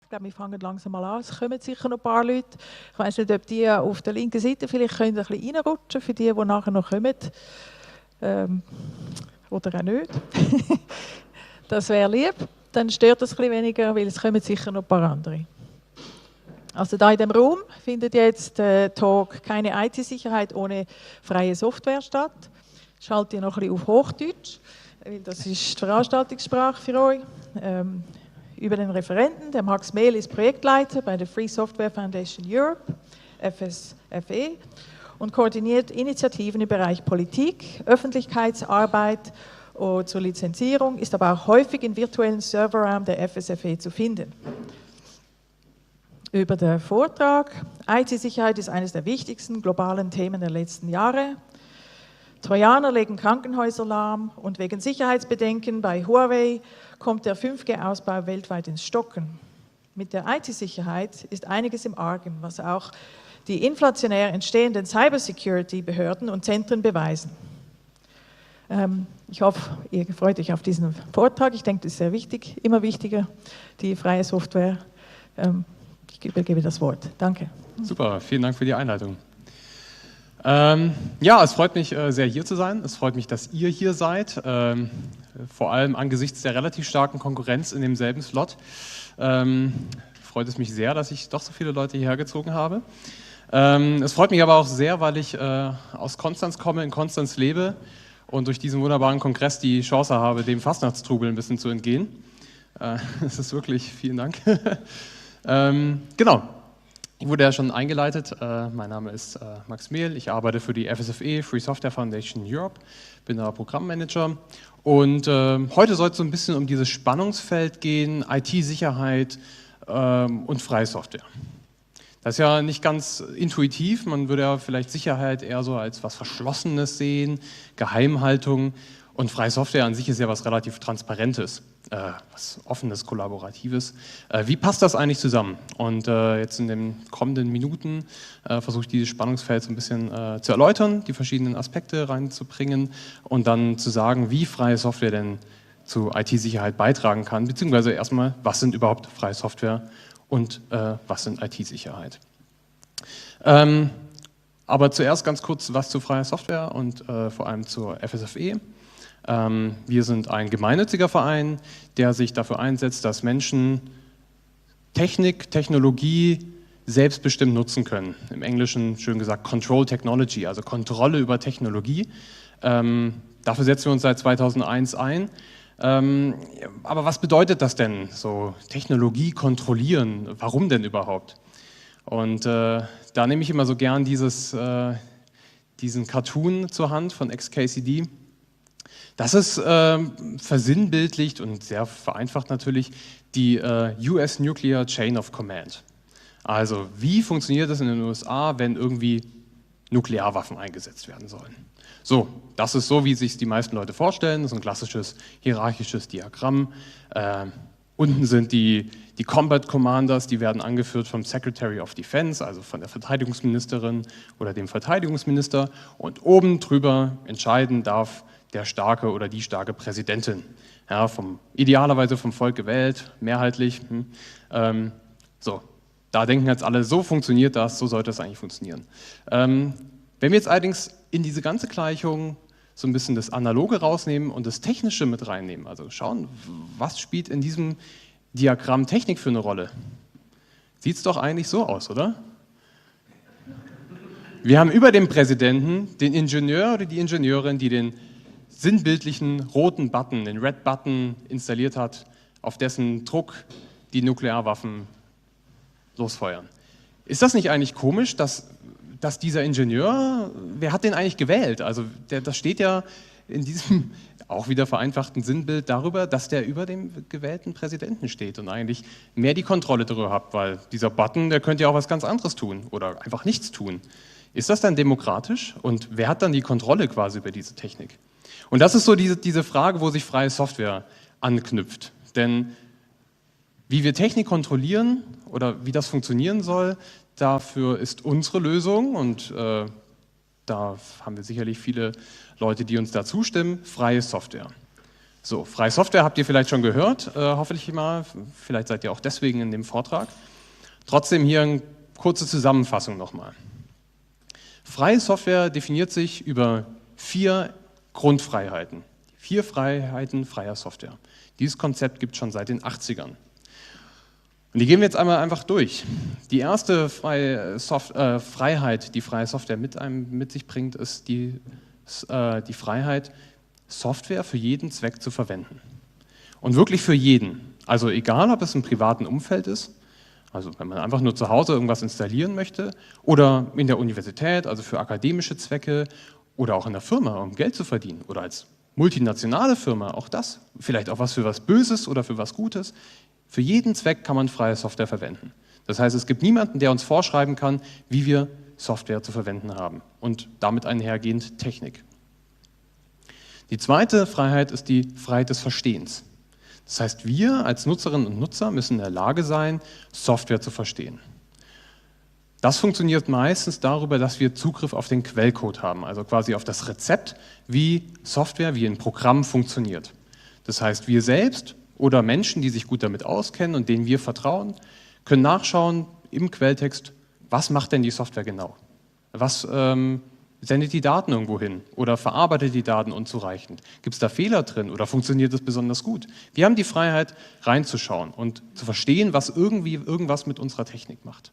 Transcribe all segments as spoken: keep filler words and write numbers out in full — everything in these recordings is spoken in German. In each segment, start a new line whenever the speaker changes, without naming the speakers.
Ich glaube, wir fangen langsam mal an. Es kommen sicher noch ein paar Leute. Ich weiß nicht, ob die auf der linken Seite vielleicht können ein bisschen reinrutschen, für die, die nachher noch kommen. Ähm, oder auch nicht. Das wäre lieb. Dann stört es ein bisschen weniger, weil es kommen sicher noch ein paar andere. Also da in dem Raum findet jetzt der Talk «Keine I T-Sicherheit ohne freie Software» statt. Ich schalte ihr noch ein bisschen auf Hochdeutsch, weil das ist die Veranstaltungssprache für euch. Ähm, über den Referenten, der Max Mehl ist Projektleiter bei der Free Software Foundation Europe, F S F E, und koordiniert Initiativen im Bereich Politik, Öffentlichkeitsarbeit und zur Lizenzierung, ist aber auch häufig im virtuellen Serverraum der F S F E zu finden. Über den Vortrag: I T-Sicherheit ist eines der wichtigsten globalen Themen der letzten Jahre. Trojaner legen Krankenhäuser lahm und wegen Sicherheitsbedenken bei Huawei kommt der fünf G Ausbau weltweit ins Stocken. Mit der I T-Sicherheit ist einiges im Argen, was auch die inflationär entstehenden Cybersecurity-Behörden und Zentren beweisen. Ähm, ich hoffe, ihr freut euch auf diesen Vortrag. Ich denke, das ist sehr wichtig, immer wichtiger, die freie Software. Ähm, ich übergebe das Wort. Danke.
Super, vielen Dank für die Einleitung. Ähm, ja, es freut mich äh, sehr, hier zu sein. Es freut mich, dass ihr hier seid, ähm, vor allem angesichts der relativ starken Konkurrenz in demselben Slot. Ähm, freut es mich sehr, dass ich doch so viele Leute hierher gezogen habe. Ähm, es freut mich aber auch sehr, weil ich äh, aus Konstanz komme, in Konstanz lebe und durch diesen wunderbaren Kongress die Chance habe, dem Fastnachtstrubel ein bisschen zu entgehen. Äh, das ist wirklich, vielen Dank. ähm, genau. Ich wurde ja schon eingeleitet, äh, mein Name ist äh, Max Mehl, ich arbeite für die F S F E, Free Software Foundation Europe, bin da Programmmanager und äh, heute soll es so ein bisschen um dieses Spannungsfeld gehen, I T-Sicherheit ähm, und freie Software. Das ist ja nicht ganz intuitiv, man würde ja vielleicht Sicherheit eher so als was Verschlossenes sehen, Geheimhaltung, und freie Software an sich ist ja was relativ Transparentes, äh, was Offenes, Kollaboratives. Äh, wie passt das eigentlich zusammen? Und äh, jetzt in den kommenden Minuten äh, versuche ich dieses Spannungsfeld so ein bisschen äh, zu erläutern, die verschiedenen Aspekte reinzubringen und dann zu sagen, wie freie Software denn zu I T-Sicherheit beitragen kann, beziehungsweise erstmal, was sind überhaupt freie Software und äh, was sind I T-Sicherheit. Ähm, aber zuerst ganz kurz was zu freier Software und äh, vor allem zur F S F E. Ähm, wir sind ein gemeinnütziger Verein, der sich dafür einsetzt, dass Menschen Technik, Technologie selbstbestimmt nutzen können. Im Englischen schön gesagt Control Technology, also Kontrolle über Technologie. Ähm, dafür setzen wir uns seit zweitausendeins ein. Ähm, aber was bedeutet das denn, so Technologie kontrollieren? Warum denn überhaupt? Und äh, da nehme ich immer so gern dieses, äh, diesen Cartoon zur Hand von X K C D. Das ist äh, versinnbildlicht und sehr vereinfacht natürlich die äh, U S Nuclear Chain of Command. Also wie funktioniert es in den U S A, wenn irgendwie Nuklearwaffen eingesetzt werden sollen? So, das ist so, wie sich die meisten Leute vorstellen. Das ist ein klassisches hierarchisches Diagramm. Äh, unten sind die, die Combat Commanders, die werden angeführt vom Secretary of Defense, also von der Verteidigungsministerin oder dem Verteidigungsminister. Und oben drüber entscheiden darf der starke oder die starke Präsidentin, ja, vom, idealerweise vom Volk gewählt, mehrheitlich. Hm, ähm, so, da denken jetzt alle, so funktioniert das, so sollte es eigentlich funktionieren. Ähm, wenn wir jetzt allerdings in diese ganze Gleichung so ein bisschen das Analoge rausnehmen und das Technische mit reinnehmen, also schauen, was spielt in diesem Diagramm Technik für eine Rolle, sieht es doch eigentlich so aus, oder? Wir haben über dem Präsidenten den Ingenieur oder die Ingenieurin, die den sinnbildlichen roten Button, den Red Button installiert hat, auf dessen Druck die Nuklearwaffen losfeuern. Ist das nicht eigentlich komisch, dass, dass dieser Ingenieur, wer hat den eigentlich gewählt? Also der, das steht ja in diesem auch wieder vereinfachten Sinnbild darüber, dass der über dem gewählten Präsidenten steht und eigentlich mehr die Kontrolle darüber hat, weil dieser Button, der könnte ja auch was ganz anderes tun oder einfach nichts tun. Ist das dann demokratisch? Und wer hat dann die Kontrolle quasi über diese Technik? Und das ist so diese, diese Frage, wo sich freie Software anknüpft. Denn wie wir Technik kontrollieren oder wie das funktionieren soll, dafür ist unsere Lösung, und äh, da haben wir sicherlich viele Leute, die uns da zustimmen, freie Software. So, freie Software habt ihr vielleicht schon gehört, äh, hoffentlich mal, vielleicht seid ihr auch deswegen in dem Vortrag. Trotzdem hier eine kurze Zusammenfassung nochmal. Freie Software definiert sich über vier Grundfreiheiten. Vier Freiheiten freier Software. Dieses Konzept gibt es schon seit den achtzigern. Und die gehen wir jetzt einmal einfach durch. Die erste freie Soft äh, Freiheit, die freie Software mit, einem, mit sich bringt, ist die, äh, die Freiheit, Software für jeden Zweck zu verwenden. Und wirklich für jeden. Also egal, ob es im privaten Umfeld ist, also wenn man einfach nur zu Hause irgendwas installieren möchte, oder in der Universität, also für akademische Zwecke, oder auch in der Firma, um Geld zu verdienen, oder als multinationale Firma, auch das, vielleicht auch was für was Böses oder für was Gutes. Für jeden Zweck kann man freie Software verwenden. Das heißt, es gibt niemanden, der uns vorschreiben kann, wie wir Software zu verwenden haben und damit einhergehend Technik. Die zweite Freiheit ist die Freiheit des Verstehens. Das heißt, wir als Nutzerinnen und Nutzer müssen in der Lage sein, Software zu verstehen. Das funktioniert meistens darüber, dass wir Zugriff auf den Quellcode haben, also quasi auf das Rezept, wie Software, wie ein Programm funktioniert. Das heißt, wir selbst oder Menschen, die sich gut damit auskennen und denen wir vertrauen, können nachschauen im Quelltext, was macht denn die Software genau? Was ähm, sendet die Daten irgendwo hin oder verarbeitet die Daten unzureichend? Gibt es da Fehler drin oder funktioniert es besonders gut? Wir haben die Freiheit, reinzuschauen und zu verstehen, was irgendwie irgendwas mit unserer Technik macht.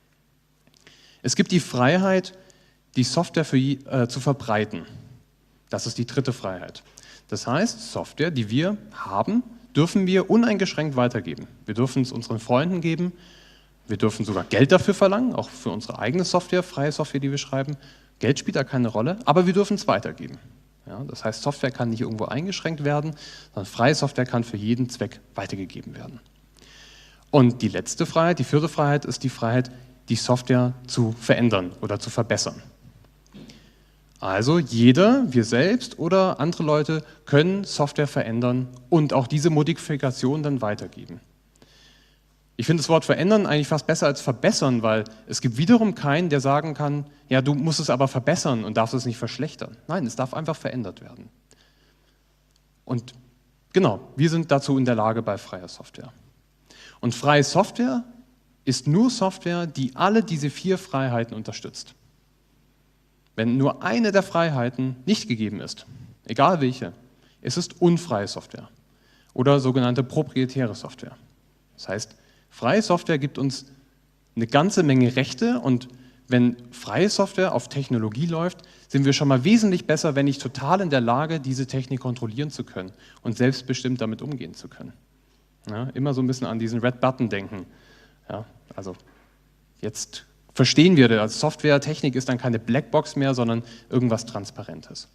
Es gibt die Freiheit, die Software für, äh, zu verbreiten. Das ist die dritte Freiheit. Das heißt, Software, die wir haben, dürfen wir uneingeschränkt weitergeben. Wir dürfen es unseren Freunden geben, wir dürfen sogar Geld dafür verlangen, auch für unsere eigene Software, freie Software, die wir schreiben. Geld spielt da keine Rolle, aber wir dürfen es weitergeben. Ja, das heißt, Software kann nicht irgendwo eingeschränkt werden, sondern freie Software kann für jeden Zweck weitergegeben werden. Und die letzte Freiheit, die vierte Freiheit, ist die Freiheit, die Software zu verändern oder zu verbessern. Also jeder, wir selbst oder andere Leute können Software verändern und auch diese Modifikation dann weitergeben. Ich finde das Wort verändern eigentlich fast besser als verbessern, weil es gibt wiederum keinen, der sagen kann, ja, du musst es aber verbessern und darfst es nicht verschlechtern. Nein, es darf einfach verändert werden. Und genau, wir sind dazu in der Lage bei freier Software. Und freie Software ist nur Software, die alle diese vier Freiheiten unterstützt. Wenn nur eine der Freiheiten nicht gegeben ist, egal welche, es ist unfreie Software oder sogenannte proprietäre Software. Das heißt, freie Software gibt uns eine ganze Menge Rechte und wenn freie Software auf Technologie läuft, sind wir schon mal wesentlich besser, wenn nicht total in der Lage, diese Technik kontrollieren zu können und selbstbestimmt damit umgehen zu können. Ja, immer so ein bisschen an diesen Red Button denken. Ja, also jetzt verstehen wir, dass Software, Technik ist dann keine Blackbox mehr, sondern irgendwas Transparentes.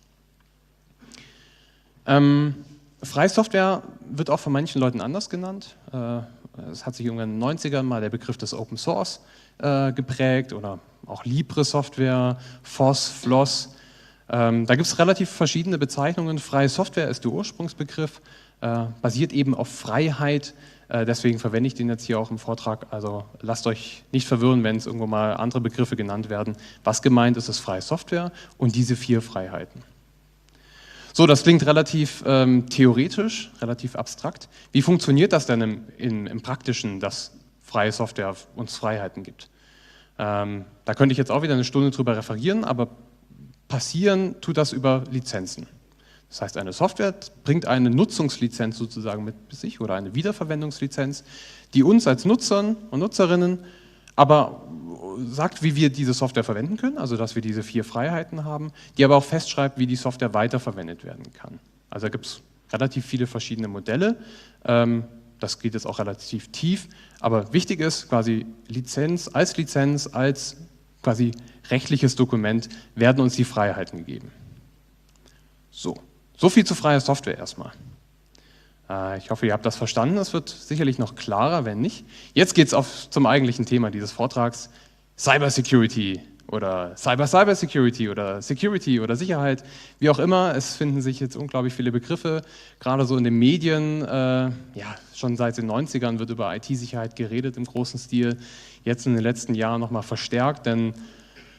Ähm, freie Software wird auch von manchen Leuten anders genannt. Äh, es hat sich irgendwann in den neunzigern mal der Begriff des Open Source äh, geprägt oder auch Libre-Software, F O S, F L O S. Ähm, da gibt es relativ verschiedene Bezeichnungen. Freie Software ist der Ursprungsbegriff, äh, basiert eben auf Freiheit. Deswegen verwende ich den jetzt hier auch im Vortrag. Also lasst euch nicht verwirren, wenn es irgendwo mal andere Begriffe genannt werden. Was gemeint ist, ist freie Software und diese vier Freiheiten. So, das klingt relativ ähm, theoretisch, relativ abstrakt. Wie funktioniert das denn im, im, im Praktischen, dass freie Software uns Freiheiten gibt? Ähm, da könnte ich jetzt auch wieder eine Stunde drüber referieren, aber passieren tut das über Lizenzen. Das heißt, eine Software bringt eine Nutzungslizenz sozusagen mit sich oder eine Wiederverwendungslizenz, die uns als Nutzern und Nutzerinnen aber sagt, wie wir diese Software verwenden können, also dass wir diese vier Freiheiten haben, die aber auch festschreibt, wie die Software weiterverwendet werden kann. Also da gibt es relativ viele verschiedene Modelle, das geht jetzt auch relativ tief, aber wichtig ist quasi Lizenz, als Lizenz, als quasi rechtliches Dokument werden uns die Freiheiten gegeben. So. So viel zu freier Software erstmal. Ich hoffe, ihr habt das verstanden. Es wird sicherlich noch klarer, wenn nicht. Jetzt geht es zum eigentlichen Thema dieses Vortrags, Cybersecurity oder Cyber-Cybersecurity oder Security oder Sicherheit, wie auch immer. Es finden sich jetzt unglaublich viele Begriffe, gerade so in den Medien. Äh, ja, schon seit den neunzigern wird über I T-Sicherheit geredet im großen Stil. Jetzt in den letzten Jahren nochmal verstärkt, denn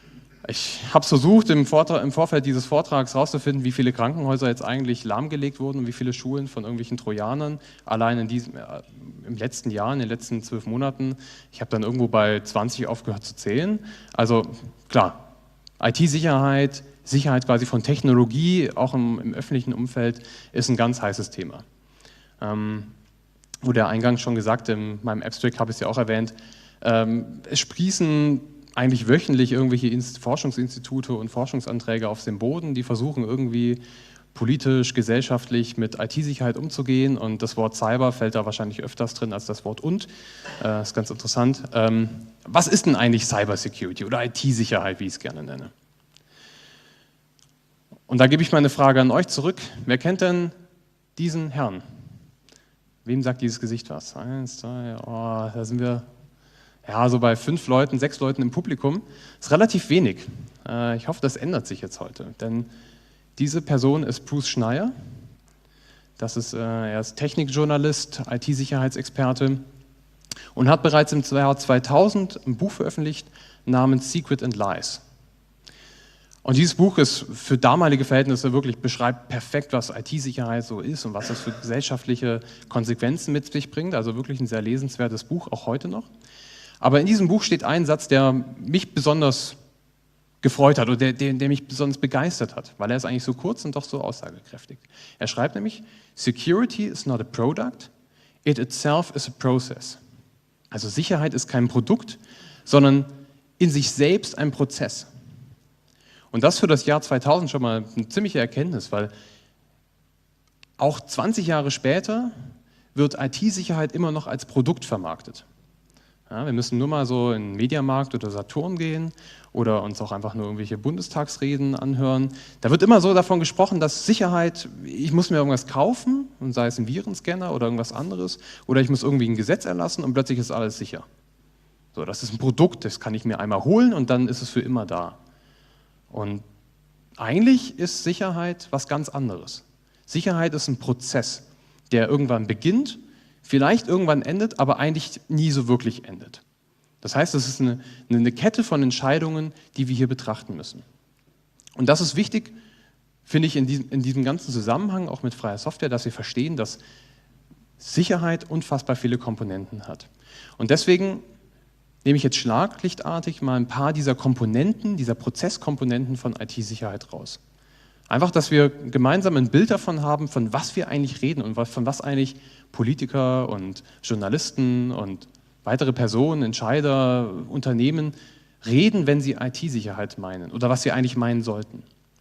Ich habe versucht, im, Vortrag, im Vorfeld dieses Vortrags herauszufinden, wie viele Krankenhäuser jetzt eigentlich lahmgelegt wurden und wie viele Schulen von irgendwelchen Trojanern allein in diesem, äh, im letzten Jahr, in den letzten zwölf Monaten. Ich habe dann irgendwo bei zwanzig aufgehört zu zählen. Also klar, I T-Sicherheit, Sicherheit quasi von Technologie, auch im, im öffentlichen Umfeld, ist ein ganz heißes Thema. Ähm, wurde ja eingangs schon gesagt, in meinem Abstract habe ich es ja auch erwähnt, ähm, es sprießen eigentlich wöchentlich irgendwelche Inst- Forschungsinstitute und Forschungsanträge auf den Boden, die versuchen irgendwie politisch, gesellschaftlich mit I T-Sicherheit umzugehen, und das Wort Cyber fällt da wahrscheinlich öfters drin als das Wort und. Äh, das ist ganz interessant. Ähm, was ist denn eigentlich Cybersecurity oder I T-Sicherheit, wie ich es gerne nenne? Und da gebe ich meine Frage an euch zurück. Wer kennt denn diesen Herrn? Wem sagt dieses Gesicht was? Eins, zwei, oh, da sind wir... Ja, so bei fünf Leuten, sechs Leuten im Publikum, ist relativ wenig. Ich hoffe, das ändert sich jetzt heute, denn diese Person ist Bruce Schneier. Das ist, er ist Technikjournalist, I T-Sicherheitsexperte und hat bereits im Jahr zweitausend ein Buch veröffentlicht namens Secret and Lies. Und dieses Buch ist für damalige Verhältnisse wirklich, beschreibt perfekt, was I T-Sicherheit so ist und was das für gesellschaftliche Konsequenzen mit sich bringt. Also wirklich ein sehr lesenswertes Buch, auch heute noch. Aber in diesem Buch steht ein Satz, der mich besonders gefreut hat oder der, der, der mich besonders begeistert hat, weil er ist eigentlich so kurz und doch so aussagekräftig. Er schreibt nämlich, Security is not a product, it itself is a process. Also Sicherheit ist kein Produkt, sondern in sich selbst ein Prozess. Und das für das Jahr zweitausend schon mal eine ziemliche Erkenntnis, weil auch zwanzig Jahre später wird I T-Sicherheit immer noch als Produkt vermarktet. Ja, wir müssen nur mal so in den Mediamarkt oder Saturn gehen oder uns auch einfach nur irgendwelche Bundestagsreden anhören. Da wird immer so davon gesprochen, dass Sicherheit, ich muss mir irgendwas kaufen, und sei es ein Virenscanner oder irgendwas anderes, oder ich muss irgendwie ein Gesetz erlassen und plötzlich ist alles sicher. So, das ist ein Produkt, das kann ich mir einmal holen und dann ist es für immer da. Und eigentlich ist Sicherheit was ganz anderes. Sicherheit ist ein Prozess, der irgendwann beginnt, vielleicht irgendwann endet, aber eigentlich nie so wirklich endet. Das heißt, es ist eine, eine Kette von Entscheidungen, die wir hier betrachten müssen. Und das ist wichtig, finde ich, in diesem, in diesem ganzen Zusammenhang, auch mit freier Software, dass wir verstehen, dass Sicherheit unfassbar viele Komponenten hat. Und deswegen nehme ich jetzt schlaglichtartig mal ein paar dieser Komponenten, dieser Prozesskomponenten von I T-Sicherheit raus. Einfach, dass wir gemeinsam ein Bild davon haben, von was wir eigentlich reden und von was eigentlich Politiker und Journalisten und weitere Personen, Entscheider, Unternehmen reden, wenn sie I T-Sicherheit meinen oder was sie eigentlich meinen sollten.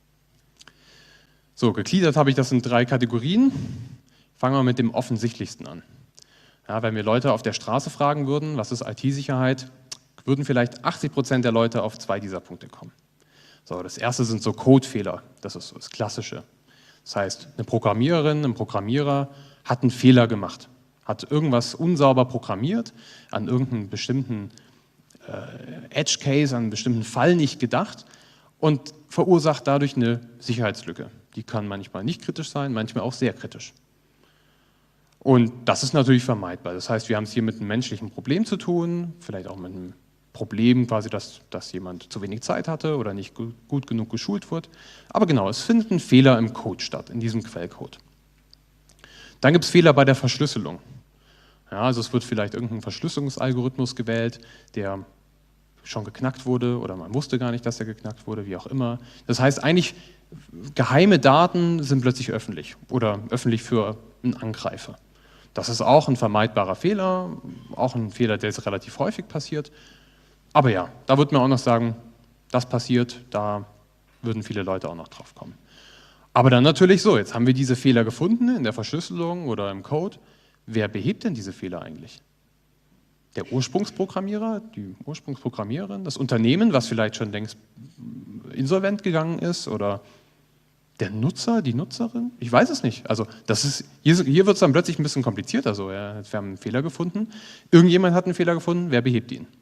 So, gegliedert habe ich das in drei Kategorien. Fangen wir mit dem Offensichtlichsten an. Ja, wenn wir Leute auf der Straße fragen würden, was ist I T-Sicherheit, würden vielleicht achtzig Prozent der Leute auf zwei dieser Punkte kommen. So, das erste sind so Codefehler, das ist so das Klassische. Das heißt, eine Programmiererin, ein Programmierer hat einen Fehler gemacht, hat irgendwas unsauber programmiert, an irgendeinen bestimmten äh, Edge-Case, an einen bestimmten Fall nicht gedacht und verursacht dadurch eine Sicherheitslücke. Die kann manchmal nicht kritisch sein, manchmal auch sehr kritisch. Und das ist natürlich vermeidbar. Das heißt, wir haben es hier mit einem menschlichen Problem zu tun, vielleicht auch mit einem Problem quasi, dass, dass jemand zu wenig Zeit hatte oder nicht gut, gut genug geschult wurde. Aber genau, es findet ein Fehler im Code statt, in diesem Quellcode. Dann gibt es Fehler bei der Verschlüsselung. Ja, also es wird vielleicht irgendein Verschlüsselungsalgorithmus gewählt, der schon geknackt wurde oder man wusste gar nicht, dass er geknackt wurde, wie auch immer. Das heißt eigentlich, geheime Daten sind plötzlich öffentlich oder öffentlich für einen Angreifer. Das ist auch ein vermeidbarer Fehler, auch ein Fehler, der jetzt relativ häufig passiert. Aber ja, da würde man auch noch sagen, das passiert, da würden viele Leute auch noch drauf kommen. Aber dann natürlich so, jetzt haben wir diese Fehler gefunden in der Verschlüsselung oder im Code. Wer behebt denn diese Fehler eigentlich? Der Ursprungsprogrammierer, die Ursprungsprogrammiererin, das Unternehmen, was vielleicht schon längst insolvent gegangen ist, oder der Nutzer, die Nutzerin? Ich weiß es nicht. Also das ist, hier, hier wird es dann plötzlich ein bisschen komplizierter. So, ja, wir haben einen Fehler gefunden, irgendjemand hat einen Fehler gefunden, wer behebt ihn?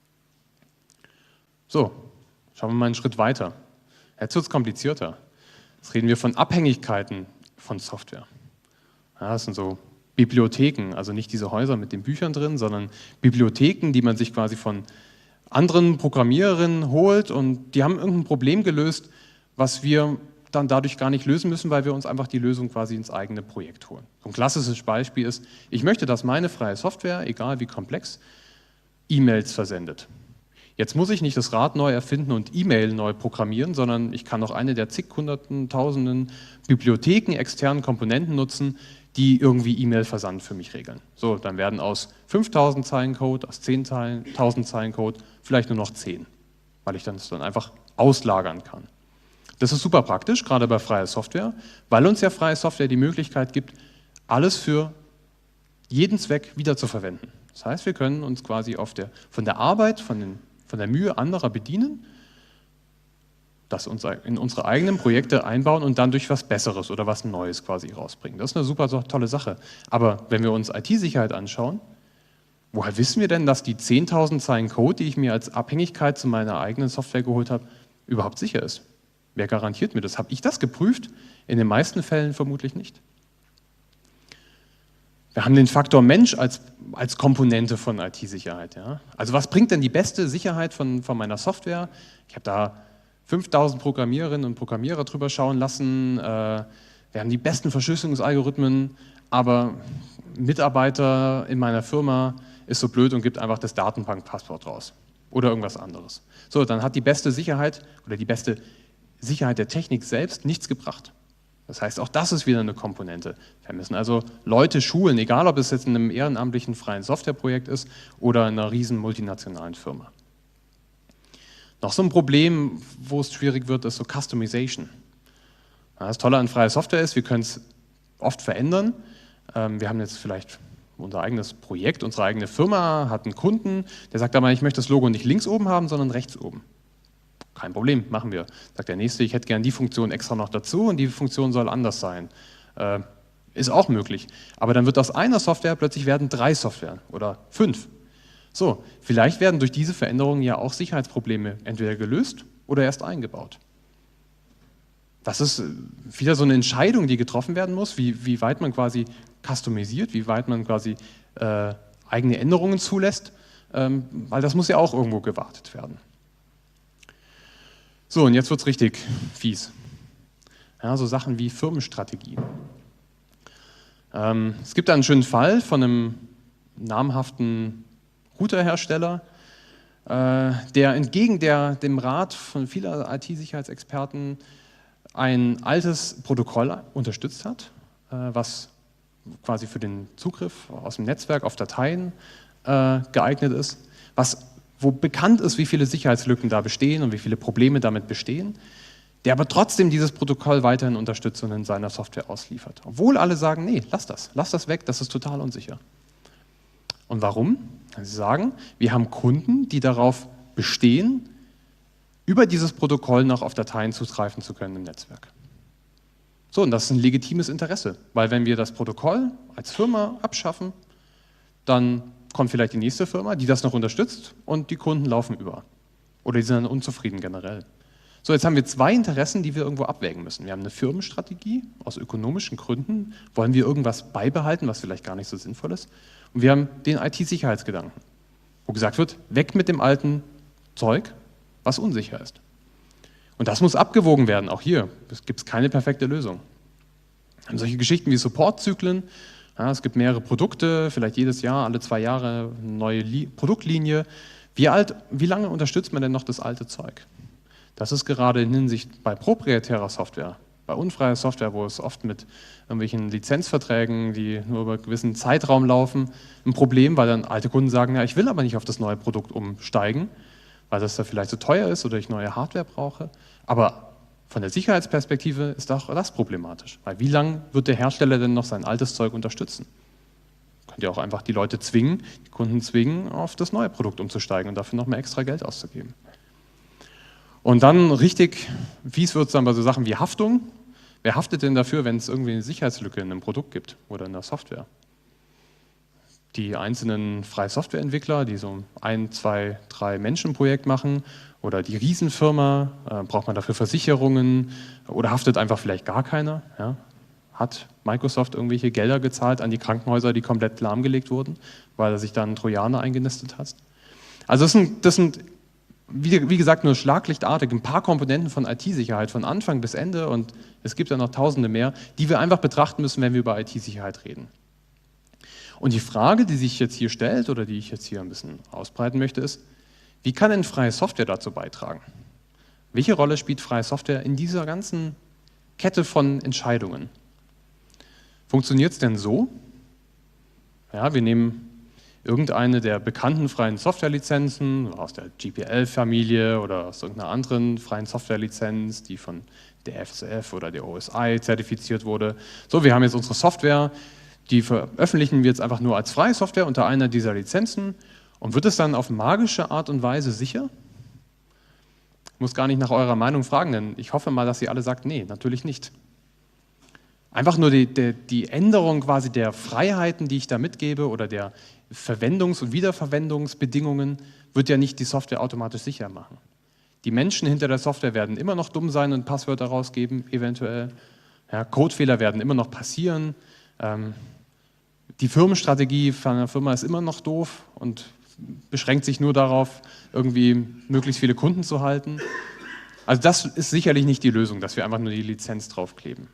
So, schauen wir mal einen Schritt weiter. Jetzt wird es komplizierter. Jetzt reden wir von Abhängigkeiten von Software. Ja, das sind so Bibliotheken, also nicht diese Häuser mit den Büchern drin, sondern Bibliotheken, die man sich quasi von, anderen Programmiererinnen holt und die haben irgendein Problem gelöst, was wir dann dadurch gar nicht lösen müssen, weil wir uns einfach die Lösung quasi ins eigene Projekt holen. So ein klassisches Beispiel ist, ich möchte, dass meine freie Software, egal wie komplex, E-Mails versendet. Jetzt muss ich nicht das Rad neu erfinden und E-Mail neu programmieren, sondern ich kann auch eine der zig hunderten, tausenden Bibliotheken, externen Komponenten nutzen, die irgendwie E-Mail-Versand für mich regeln. So, dann werden aus fünftausend Zeilen Code, aus zehntausend Zeilen Code vielleicht nur noch zehn, weil ich das dann einfach auslagern kann. Das ist super praktisch, gerade bei freier Software, weil uns ja freie Software die Möglichkeit gibt, alles für jeden Zweck wiederzuverwenden. Das heißt, wir können uns quasi auf der, von der Arbeit, von, den, von der Mühe anderer bedienen, das uns in unsere eigenen Projekte einbauen und dann durch was Besseres oder was Neues quasi rausbringen. Das ist eine super tolle Sache. Aber wenn wir uns I T-Sicherheit anschauen, woher wissen wir denn, dass die zehntausend Zeilen Code, die ich mir als Abhängigkeit zu meiner eigenen Software geholt habe, überhaupt sicher ist? Wer garantiert mir das? Habe ich das geprüft? In den meisten Fällen vermutlich nicht. Wir haben den Faktor Mensch als, als Komponente von I T-Sicherheit. Ja? Also was bringt denn die beste Sicherheit von, von meiner Software? Ich habe da fünftausend Programmiererinnen und Programmierer drüber schauen lassen. Äh, wir haben die besten Verschlüsselungsalgorithmen, aber ein Mitarbeiter in meiner Firma ist so blöd und gibt einfach das Datenbankpasswort raus oder irgendwas anderes. So, dann hat die beste Sicherheit oder die beste Sicherheit der Technik selbst nichts gebracht. Das heißt, auch das ist wieder eine Komponente. Wir müssen also Leute schulen, egal ob es jetzt in einem ehrenamtlichen freien Softwareprojekt ist oder in einer riesen multinationalen Firma. Noch so ein Problem, wo es schwierig wird, ist so Customization. Das Tolle an freier Software ist, wir können es oft verändern. Wir haben jetzt vielleicht unser eigenes Projekt, unsere eigene Firma hat einen Kunden, der sagt aber, ich möchte das Logo nicht links oben haben, sondern rechts oben. Kein Problem, machen wir. Sagt der Nächste, ich hätte gern die Funktion extra noch dazu und die Funktion soll anders sein. Äh, ist auch möglich. Aber dann wird aus einer Software plötzlich werden drei Softwaren oder fünf. So, vielleicht werden durch diese Veränderungen ja auch Sicherheitsprobleme entweder gelöst oder erst eingebaut. Das ist wieder so eine Entscheidung, die getroffen werden muss, wie, wie weit man quasi customisiert, wie weit man quasi äh, eigene Änderungen zulässt, ähm, weil das muss ja auch irgendwo gewartet werden. So, und jetzt wird es richtig fies. Ja, so Sachen wie Firmenstrategie. Ähm, es gibt da einen schönen Fall von einem namhaften Routerhersteller, äh, der entgegen der, dem Rat von vielen I T-Sicherheitsexperten ein altes Protokoll unterstützt hat, äh, was quasi für den Zugriff aus dem Netzwerk auf Dateien äh, geeignet ist, was wo bekannt ist, wie viele Sicherheitslücken da bestehen und wie viele Probleme damit bestehen, der aber trotzdem dieses Protokoll weiterhin unterstützt und in seiner Software ausliefert. Obwohl alle sagen, nee, lass das, lass das weg, das ist total unsicher. Und warum? Sie sagen, wir haben Kunden, die darauf bestehen, über dieses Protokoll noch auf Dateien zugreifen zu können im Netzwerk. So, und das ist ein legitimes Interesse, weil wenn wir das Protokoll als Firma abschaffen, dann kommt vielleicht die nächste Firma, die das noch unterstützt und die Kunden laufen über. Oder die sind dann unzufrieden generell. So, jetzt haben wir zwei Interessen, die wir irgendwo abwägen müssen. Wir haben eine Firmenstrategie, aus ökonomischen Gründen wollen wir irgendwas beibehalten, was vielleicht gar nicht so sinnvoll ist. Und wir haben den I T-Sicherheitsgedanken, wo gesagt wird, weg mit dem alten Zeug, was unsicher ist. Und das muss abgewogen werden, auch hier. Es gibt keine perfekte Lösung. Wir haben solche Geschichten wie Supportzyklen. Ja, es gibt mehrere Produkte, vielleicht jedes Jahr, alle zwei Jahre eine neue Li- Produktlinie. Wie alt, wie lange unterstützt man denn noch das alte Zeug? Das ist gerade in Hinsicht bei proprietärer Software, bei unfreier Software, wo es oft mit irgendwelchen Lizenzverträgen, die nur über einen gewissen Zeitraum laufen, ein Problem, weil dann alte Kunden sagen, ja, ich will aber nicht auf das neue Produkt umsteigen, weil das da vielleicht zu teuer ist oder ich neue Hardware brauche. Aber von der Sicherheitsperspektive ist auch das problematisch, weil wie lange wird der Hersteller denn noch sein altes Zeug unterstützen? Könnt ihr auch einfach die Leute zwingen, die Kunden zwingen, auf das neue Produkt umzusteigen und dafür noch mehr extra Geld auszugeben. Und dann richtig fies wird es dann bei so Sachen wie Haftung. Wer haftet denn dafür, wenn es irgendwie eine Sicherheitslücke in einem Produkt gibt oder in der Software? Die einzelnen freie Softwareentwickler, die so ein, zwei, drei Menschen ein Projekt machen, oder die Riesenfirma, äh, braucht man dafür Versicherungen oder haftet einfach vielleicht gar keiner? Ja? Hat Microsoft irgendwelche Gelder gezahlt an die Krankenhäuser, die komplett lahmgelegt wurden, weil er sich da einen Trojaner eingenistet hat? Also das sind, das sind wie, wie gesagt, nur schlaglichtartig ein paar Komponenten von I T-Sicherheit von Anfang bis Ende und es gibt ja noch tausende mehr, die wir einfach betrachten müssen, wenn wir über I T-Sicherheit reden. Und die Frage, die sich jetzt hier stellt oder die ich jetzt hier ein bisschen ausbreiten möchte, ist, wie kann denn freie Software dazu beitragen? Welche Rolle spielt freie Software in dieser ganzen Kette von Entscheidungen? Funktioniert es denn so? Ja, wir nehmen irgendeine der bekannten freien Softwarelizenzen aus der G P L-Familie oder aus irgendeiner anderen freien Softwarelizenz, die von der F S F oder der O S I zertifiziert wurde. So, wir haben jetzt unsere Software, die veröffentlichen wir jetzt einfach nur als freie Software unter einer dieser Lizenzen und wird es dann auf magische Art und Weise sicher? Ich muss gar nicht nach eurer Meinung fragen, denn ich hoffe mal, dass ihr alle sagt, nee, natürlich nicht. Einfach nur die, die, die Änderung quasi der Freiheiten, die ich da mitgebe oder der Verwendungs- und Wiederverwendungsbedingungen wird ja nicht die Software automatisch sicher machen. Die Menschen hinter der Software werden immer noch dumm sein und Passwörter rausgeben, eventuell. Ja, Codefehler werden immer noch passieren. Ähm, die Firmenstrategie von einer Firma ist immer noch doof und beschränkt sich nur darauf, irgendwie möglichst viele Kunden zu halten. Also das ist sicherlich nicht die Lösung, dass wir einfach nur die Lizenz draufkleben.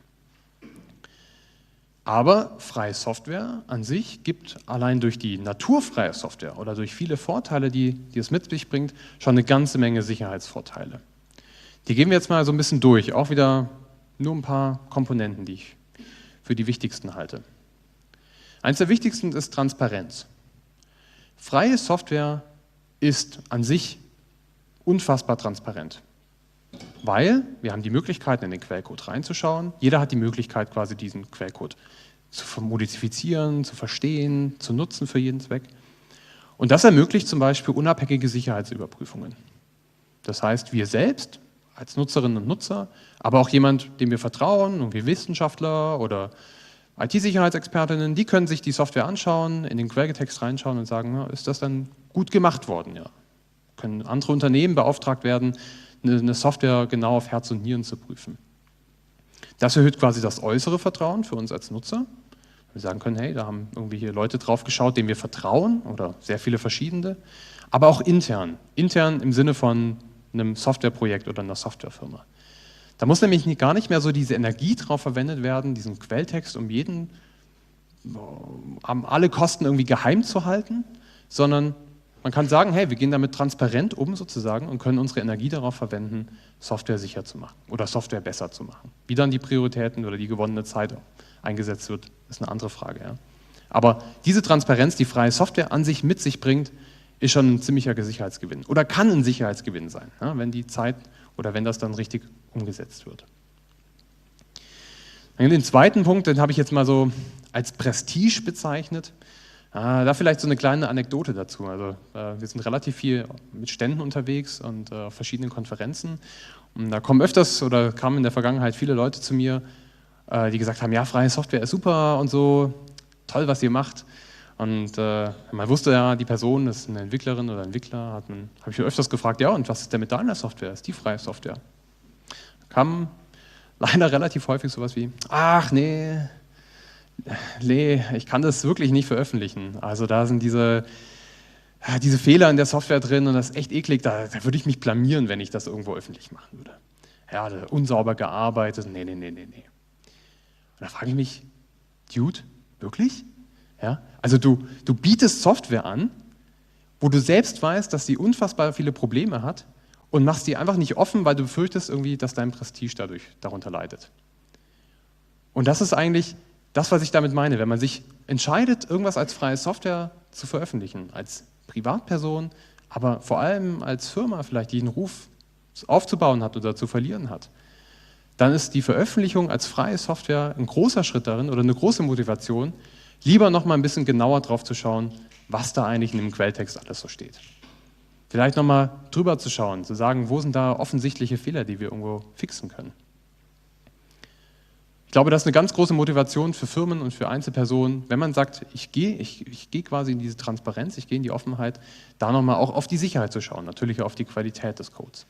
Aber freie Software an sich gibt allein durch die naturfreie Software oder durch viele Vorteile, die, die es mit sich bringt, schon eine ganze Menge Sicherheitsvorteile. Die gehen wir jetzt mal so ein bisschen durch, auch wieder nur ein paar Komponenten, die ich für die wichtigsten halte. Eines der wichtigsten ist Transparenz. Freie Software ist an sich unfassbar transparent, weil wir haben die Möglichkeit, in den Quellcode reinzuschauen. Jeder hat die Möglichkeit, quasi diesen Quellcode zu modifizieren, zu verstehen, zu nutzen für jeden Zweck. Und das ermöglicht zum Beispiel unabhängige Sicherheitsüberprüfungen. Das heißt, wir selbst als Nutzerinnen und Nutzer, aber auch jemand, dem wir vertrauen, irgendwie Wissenschaftler oder I T-Sicherheitsexpertinnen, die können sich die Software anschauen, in den Quelltext reinschauen und sagen, na, ist das dann gut gemacht worden? Ja. Können andere Unternehmen beauftragt werden, eine Software genau auf Herz und Nieren zu prüfen. Das erhöht quasi das äußere Vertrauen für uns als Nutzer. Wir sagen können, hey, da haben irgendwie hier Leute drauf geschaut, denen wir vertrauen oder sehr viele verschiedene, aber auch intern. Intern im Sinne von einem Softwareprojekt oder einer Softwarefirma. Da muss nämlich nicht, gar nicht mehr so diese Energie drauf verwendet werden, diesen Quelltext um jeden, um alle Kosten irgendwie geheim zu halten, sondern man kann sagen, hey, wir gehen damit transparent um sozusagen und können unsere Energie darauf verwenden, Software sicher zu machen oder Software besser zu machen. Wie dann die Prioritäten oder die gewonnene Zeit eingesetzt wird, ist eine andere Frage. Ja. Aber diese Transparenz, die freie Software an sich mit sich bringt, ist schon ein ziemlicher Sicherheitsgewinn oder kann ein Sicherheitsgewinn sein, ja, wenn die Zeit oder wenn das dann richtig umgesetzt wird. Den zweiten Punkt, den habe ich jetzt mal so als Prestige bezeichnet. Ah, da vielleicht so eine kleine Anekdote dazu. Also, äh, wir sind relativ viel mit Ständen unterwegs und äh, auf verschiedenen Konferenzen. Und da kommen öfters oder kamen in der Vergangenheit viele Leute zu mir, äh, die gesagt haben, ja, freie Software ist super und so, toll, was ihr macht. Und äh, man wusste ja, die Person ist eine Entwicklerin oder Entwickler, hat man, habe ich mir öfters gefragt, ja, und was ist denn mit deiner Software? Ist die freie Software? Da kam leider relativ häufig sowas wie, ach nee, nee, ich kann das wirklich nicht veröffentlichen. Also da sind diese, diese Fehler in der Software drin und das ist echt eklig, da, da würde ich mich blamieren, wenn ich das irgendwo öffentlich machen würde. Ja, unsauber gearbeitet, nee, nee, nee, nee, nee. Und da frage ich mich, Dude, wirklich? Ja? Also du, du bietest Software an, wo du selbst weißt, dass sie unfassbar viele Probleme hat und machst die einfach nicht offen, weil du befürchtest irgendwie, dass dein Prestige dadurch darunter leidet. Und das ist eigentlich das, was ich damit meine, wenn man sich entscheidet, irgendwas als freie Software zu veröffentlichen, als Privatperson, aber vor allem als Firma vielleicht, die einen Ruf aufzubauen hat oder zu verlieren hat, dann ist die Veröffentlichung als freie Software ein großer Schritt darin oder eine große Motivation, lieber noch mal ein bisschen genauer drauf zu schauen, was da eigentlich in dem Quelltext alles so steht. Vielleicht noch mal drüber zu schauen, zu sagen, wo sind da offensichtliche Fehler, die wir irgendwo fixen können. Ich glaube, das ist eine ganz große Motivation für Firmen und für Einzelpersonen, wenn man sagt, ich gehe ich, ich gehe quasi in diese Transparenz, ich gehe in die Offenheit, da nochmal auch auf die Sicherheit zu schauen, natürlich auf die Qualität des Codes.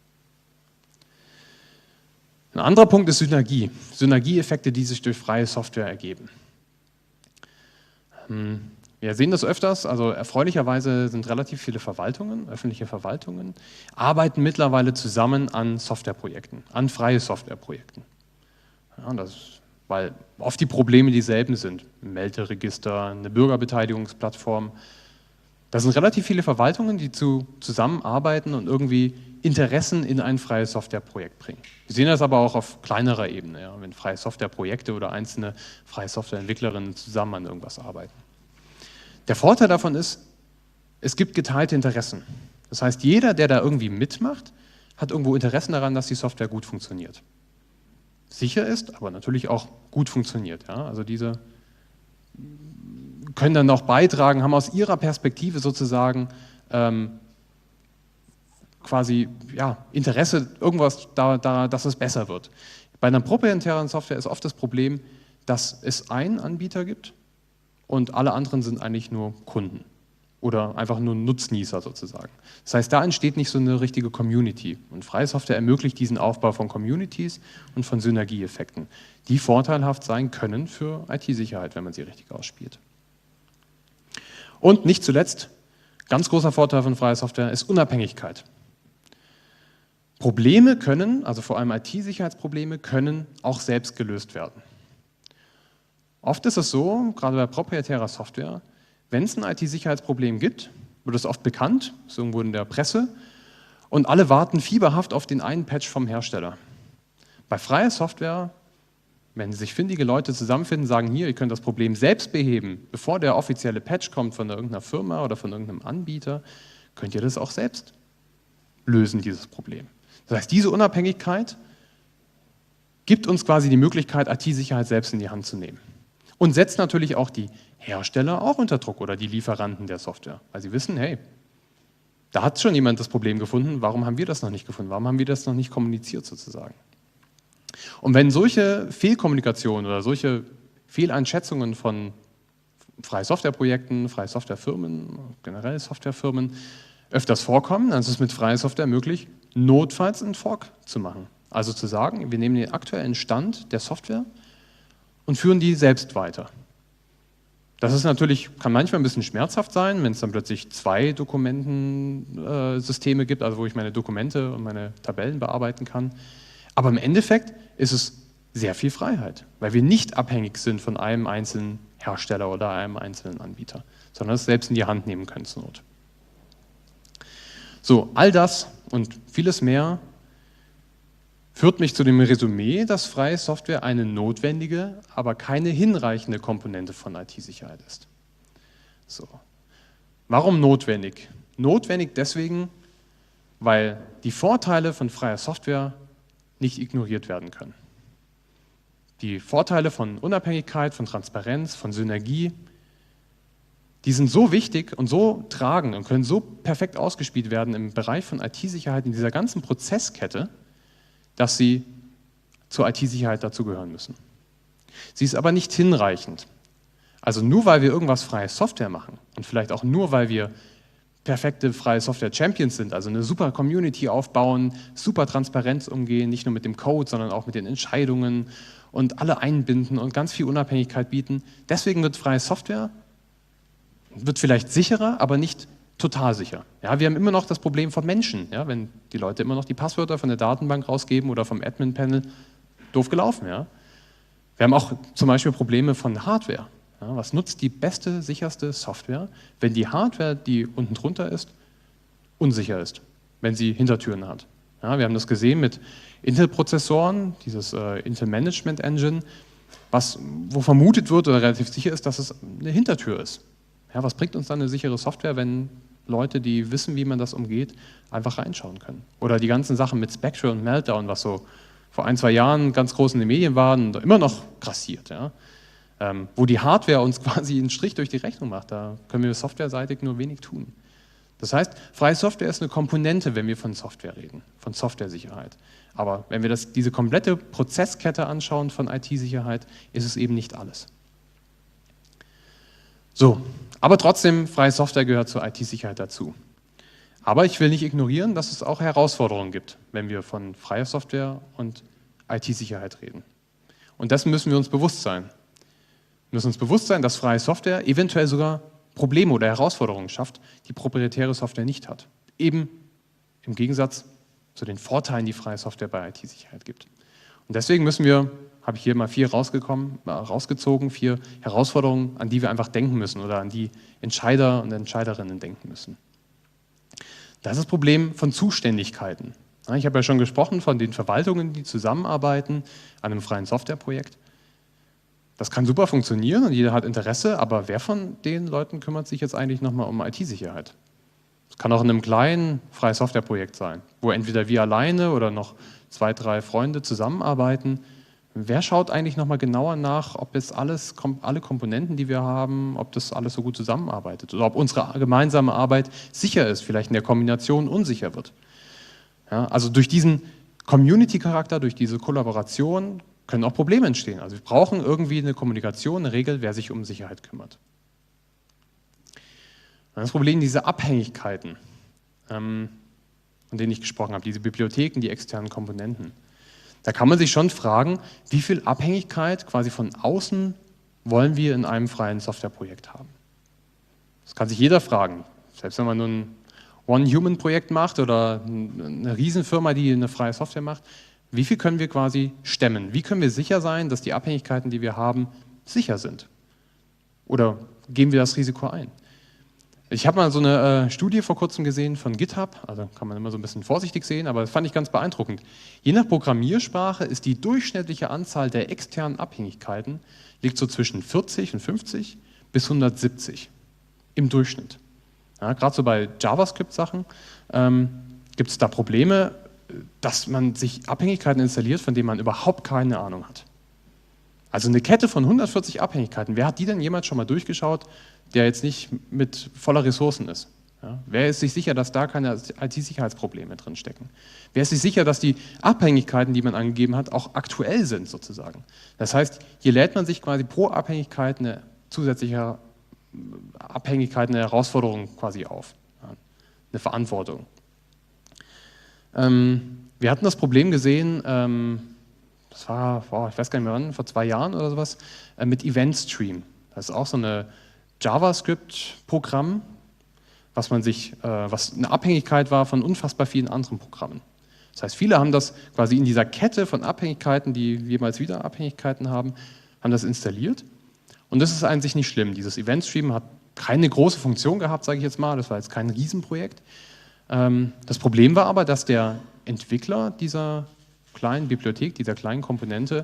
Ein anderer Punkt ist Synergie, Synergieeffekte, die sich durch freie Software ergeben. Wir sehen das öfters, also erfreulicherweise sind relativ viele Verwaltungen, öffentliche Verwaltungen, arbeiten mittlerweile zusammen an Softwareprojekten, an freie Softwareprojekten. Ja, das, weil oft die Probleme dieselben sind. Ein Melderegister, eine Bürgerbeteiligungsplattform. Das sind relativ viele Verwaltungen, die zu, zusammenarbeiten und irgendwie Interessen in ein freies Softwareprojekt bringen. Wir sehen das aber auch auf kleinerer Ebene, ja, wenn freie Softwareprojekte oder einzelne freie Softwareentwicklerinnen zusammen an irgendwas arbeiten. Der Vorteil davon ist, es gibt geteilte Interessen. Das heißt, jeder, der da irgendwie mitmacht, hat irgendwo Interessen daran, dass die Software gut funktioniert. Sicher ist, aber natürlich auch gut funktioniert. Ja? Also diese können dann auch beitragen, haben aus ihrer Perspektive sozusagen ähm, quasi ja, Interesse, irgendwas da, da, dass es besser wird. Bei einer proprietären Software ist oft das Problem, dass es einen Anbieter gibt und alle anderen sind eigentlich nur Kunden oder einfach nur Nutznießer sozusagen. Das heißt, da entsteht nicht so eine richtige Community. Und freie Software ermöglicht diesen Aufbau von Communities und von Synergieeffekten, die vorteilhaft sein können für I T-Sicherheit, wenn man sie richtig ausspielt. Und nicht zuletzt, ganz großer Vorteil von freier Software ist Unabhängigkeit. Probleme können, also vor allem I T-Sicherheitsprobleme, können auch selbst gelöst werden. Oft ist es so, gerade bei proprietärer Software, wenn es ein I T-Sicherheitsproblem gibt, wird es oft bekannt, ist irgendwo in der Presse, und alle warten fieberhaft auf den einen Patch vom Hersteller. Bei freier Software, wenn sich findige Leute zusammenfinden, sagen, hier, ihr könnt das Problem selbst beheben, bevor der offizielle Patch kommt von irgendeiner Firma oder von irgendeinem Anbieter, könnt ihr das auch selbst lösen, dieses Problem. Das heißt, diese Unabhängigkeit gibt uns quasi die Möglichkeit, I T-Sicherheit selbst in die Hand zu nehmen. Und setzt natürlich auch die Hersteller auch unter Druck oder die Lieferanten der Software, weil sie wissen, hey, da hat schon jemand das Problem gefunden, warum haben wir das noch nicht gefunden, warum haben wir das noch nicht kommuniziert sozusagen. Und wenn solche Fehlkommunikationen oder solche Fehleinschätzungen von freie Softwareprojekten, freie Softwarefirmen, generell Softwarefirmen öfters vorkommen, dann ist es mit freier Software möglich, notfalls einen Fork zu machen. Also zu sagen, wir nehmen den aktuellen Stand der Software und führen die selbst weiter. Das ist natürlich, kann manchmal ein bisschen schmerzhaft sein, wenn es dann plötzlich zwei Dokumentensysteme gibt, also wo ich meine Dokumente und meine Tabellen bearbeiten kann. Aber im Endeffekt ist es sehr viel Freiheit, weil wir nicht abhängig sind von einem einzelnen Hersteller oder einem einzelnen Anbieter, sondern es selbst in die Hand nehmen können zur Not. So, all das und vieles mehr führt mich zu dem Resümee, dass freie Software eine notwendige, aber keine hinreichende Komponente von I T-Sicherheit ist. So. Warum notwendig? Notwendig deswegen, weil die Vorteile von freier Software nicht ignoriert werden können. Die Vorteile von Unabhängigkeit, von Transparenz, von Synergie, die sind so wichtig und so tragend und können so perfekt ausgespielt werden im Bereich von I T-Sicherheit, in dieser ganzen Prozesskette, dass sie zur I T-Sicherheit dazugehören müssen. Sie ist aber nicht hinreichend. Also nur weil wir irgendwas freie Software machen und vielleicht auch nur weil wir perfekte freie Software-Champions sind, also eine super Community aufbauen, super Transparenz umgehen, nicht nur mit dem Code, sondern auch mit den Entscheidungen und alle einbinden und ganz viel Unabhängigkeit bieten. Deswegen wird freie Software, wird vielleicht sicherer, aber nicht total sicher. Ja, wir haben immer noch das Problem von Menschen. Ja, wenn die Leute immer noch die Passwörter von der Datenbank rausgeben oder vom Admin-Panel, doof gelaufen. Ja. Wir haben auch zum Beispiel Probleme von Hardware. Ja, was nutzt die beste, sicherste Software, wenn die Hardware, die unten drunter ist, unsicher ist, wenn sie Hintertüren hat? Ja, wir haben das gesehen mit Intel-Prozessoren, dieses äh, Intel Management Engine, was, wo vermutet wird oder relativ sicher ist, dass es eine Hintertür ist. Ja, was bringt uns dann eine sichere Software, wenn Leute, die wissen, wie man das umgeht, einfach reinschauen können? Oder die ganzen Sachen mit Spectre und Meltdown, was so vor ein, zwei Jahren ganz groß in den Medien waren und immer noch grassiert. Ja? Ähm, wo die Hardware uns quasi einen Strich durch die Rechnung macht, da können wir softwareseitig nur wenig tun. Das heißt, freie Software ist eine Komponente, wenn wir von Software reden, von Softwaresicherheit. Aber wenn wir das, diese komplette Prozesskette anschauen von I T-Sicherheit, ist es eben nicht alles. So, aber trotzdem, freie Software gehört zur I T-Sicherheit dazu. Aber ich will nicht ignorieren, dass es auch Herausforderungen gibt, wenn wir von freier Software und I T-Sicherheit reden. Und dessen müssen wir uns bewusst sein. Wir müssen uns bewusst sein, dass freie Software eventuell sogar Probleme oder Herausforderungen schafft, die proprietäre Software nicht hat. Eben im Gegensatz zu den Vorteilen, die freie Software bei I T-Sicherheit gibt. Und deswegen müssen wir, habe ich hier mal vier rausgekommen, äh, rausgezogen, vier Herausforderungen, an die wir einfach denken müssen oder an die Entscheider und Entscheiderinnen denken müssen. Das ist das Problem von Zuständigkeiten. Ich habe ja schon gesprochen von den Verwaltungen, die zusammenarbeiten an einem freien Softwareprojekt. Das kann super funktionieren und jeder hat Interesse, aber wer von den Leuten kümmert sich jetzt eigentlich nochmal um I T-Sicherheit? Das kann auch in einem kleinen freien Softwareprojekt sein, wo entweder wir alleine oder noch zwei, drei Freunde zusammenarbeiten. Wer schaut eigentlich nochmal genauer nach, ob es alles, alle Komponenten, die wir haben, ob das alles so gut zusammenarbeitet oder ob unsere gemeinsame Arbeit sicher ist, vielleicht in der Kombination unsicher wird? Ja, also durch diesen Community-Charakter, durch diese Kollaboration können auch Probleme entstehen. Also wir brauchen irgendwie eine Kommunikation, eine Regel, wer sich um Sicherheit kümmert. Und das Problem diese Abhängigkeiten, ähm, von denen ich gesprochen habe, diese Bibliotheken, die externen Komponenten. Da kann man sich schon fragen, wie viel Abhängigkeit quasi von außen wollen wir in einem freien Softwareprojekt haben? Das kann sich jeder fragen, selbst wenn man nur ein One-Human-Projekt macht oder eine Riesenfirma, die eine freie Software macht. Wie viel können wir quasi stemmen? Wie können wir sicher sein, dass die Abhängigkeiten, die wir haben, sicher sind? Oder gehen wir das Risiko ein? Ich habe mal so eine äh, Studie vor kurzem gesehen von GitHub, also kann man immer so ein bisschen vorsichtig sehen, aber das fand ich ganz beeindruckend. Je nach Programmiersprache ist die durchschnittliche Anzahl der externen Abhängigkeiten liegt so zwischen vierzig und fünfzig bis hundertsiebzig im Durchschnitt. Ja, gerade so bei JavaScript-Sachen ähm, gibt es da Probleme, dass man sich Abhängigkeiten installiert, von denen man überhaupt keine Ahnung hat. Also eine Kette von hundertvierzig Abhängigkeiten, wer hat die denn jemals schon mal durchgeschaut, der jetzt nicht mit voller Ressourcen ist? Ja, wer ist sich sicher, dass da keine I T-Sicherheitsprobleme drin stecken? Wer ist sich sicher, dass die Abhängigkeiten, die man angegeben hat, auch aktuell sind sozusagen? Das heißt, hier lädt man sich quasi pro Abhängigkeit eine zusätzliche Abhängigkeit, eine Herausforderung quasi auf, ja, eine Verantwortung. Ähm, wir hatten das Problem gesehen, ähm, das war, boah, ich weiß gar nicht mehr wann, vor zwei Jahren oder sowas, äh, mit EventStream. Das ist auch so ein JavaScript-Programm, was man sich, äh, was eine Abhängigkeit war von unfassbar vielen anderen Programmen. Das heißt, viele haben das quasi in dieser Kette von Abhängigkeiten, die jemals wieder Abhängigkeiten haben, haben das installiert. Und das ist an sich nicht schlimm. Dieses EventStream hat keine große Funktion gehabt, sage ich jetzt mal. Das war jetzt kein Riesenprojekt. Ähm, das Problem war aber, dass der Entwickler dieser kleinen Bibliothek, dieser kleinen Komponente,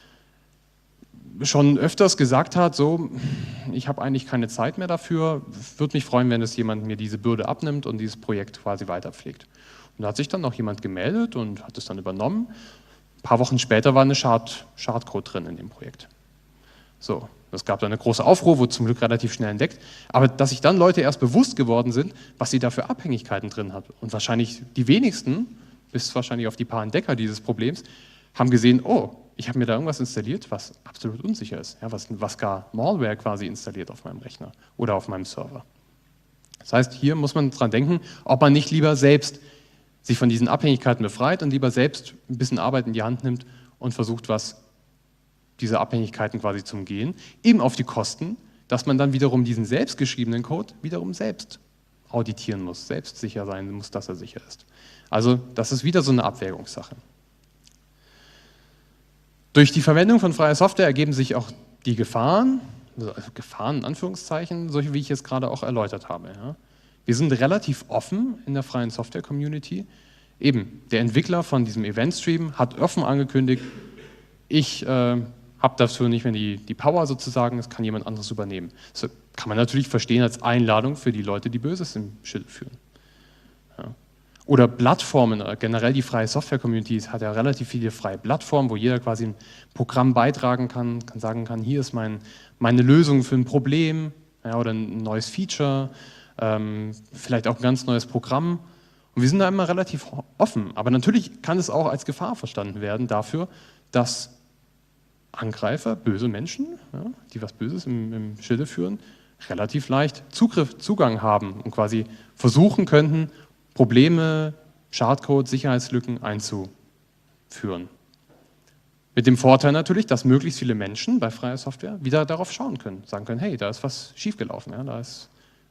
schon öfters gesagt hat, so, ich habe eigentlich keine Zeit mehr dafür, würde mich freuen, wenn es jemand mir diese Bürde abnimmt und dieses Projekt quasi weiterpflegt. Und da hat sich dann noch jemand gemeldet und hat es dann übernommen. Ein paar Wochen später war eine Schad, Schadcode drin in dem Projekt. So, es gab dann eine große Aufruhr, wurde zum Glück relativ schnell entdeckt, aber dass sich dann Leute erst bewusst geworden sind, was sie da für Abhängigkeiten drin hat. Und wahrscheinlich die wenigsten, bis wahrscheinlich auf die paar Entdecker dieses Problems, haben gesehen, oh, ich habe mir da irgendwas installiert, was absolut unsicher ist, ja, was, was gar Malware quasi installiert auf meinem Rechner oder auf meinem Server. Das heißt, hier muss man dran denken, ob man nicht lieber selbst sich von diesen Abhängigkeiten befreit und lieber selbst ein bisschen Arbeit in die Hand nimmt und versucht, was diese Abhängigkeiten quasi zu umgehen, eben auf die Kosten, dass man dann wiederum diesen selbstgeschriebenen Code wiederum selbst auditieren muss, selbst sicher sein muss, dass er sicher ist. Also das ist wieder so eine Abwägungssache. Durch die Verwendung von freier Software ergeben sich auch die Gefahren, also Gefahren in Anführungszeichen, solche wie ich es gerade auch erläutert habe. Ja. Wir sind relativ offen in der freien Software-Community. Eben, der Entwickler von diesem EventStream hat offen angekündigt, ich äh, habe dafür nicht mehr die, die Power sozusagen, das kann jemand anderes übernehmen. Das kann man natürlich verstehen als Einladung für die Leute, die Böses im Schild führen. Ja. Oder Plattformen, generell die freie Software-Community hat ja relativ viele freie Plattformen, wo jeder quasi ein Programm beitragen kann, kann sagen kann, hier ist mein, meine Lösung für ein Problem, ja, oder ein neues Feature, ähm, vielleicht auch ein ganz neues Programm. Und wir sind da immer relativ offen. Aber natürlich kann es auch als Gefahr verstanden werden dafür, dass Angreifer, böse Menschen, ja, die was Böses im, im Schilde führen, relativ leicht Zugriff, Zugang haben und quasi versuchen könnten, Probleme, Schadcode, Sicherheitslücken einzuführen. Mit dem Vorteil natürlich, dass möglichst viele Menschen bei freier Software wieder darauf schauen können, sagen können, hey, da ist was schiefgelaufen, ja, da ist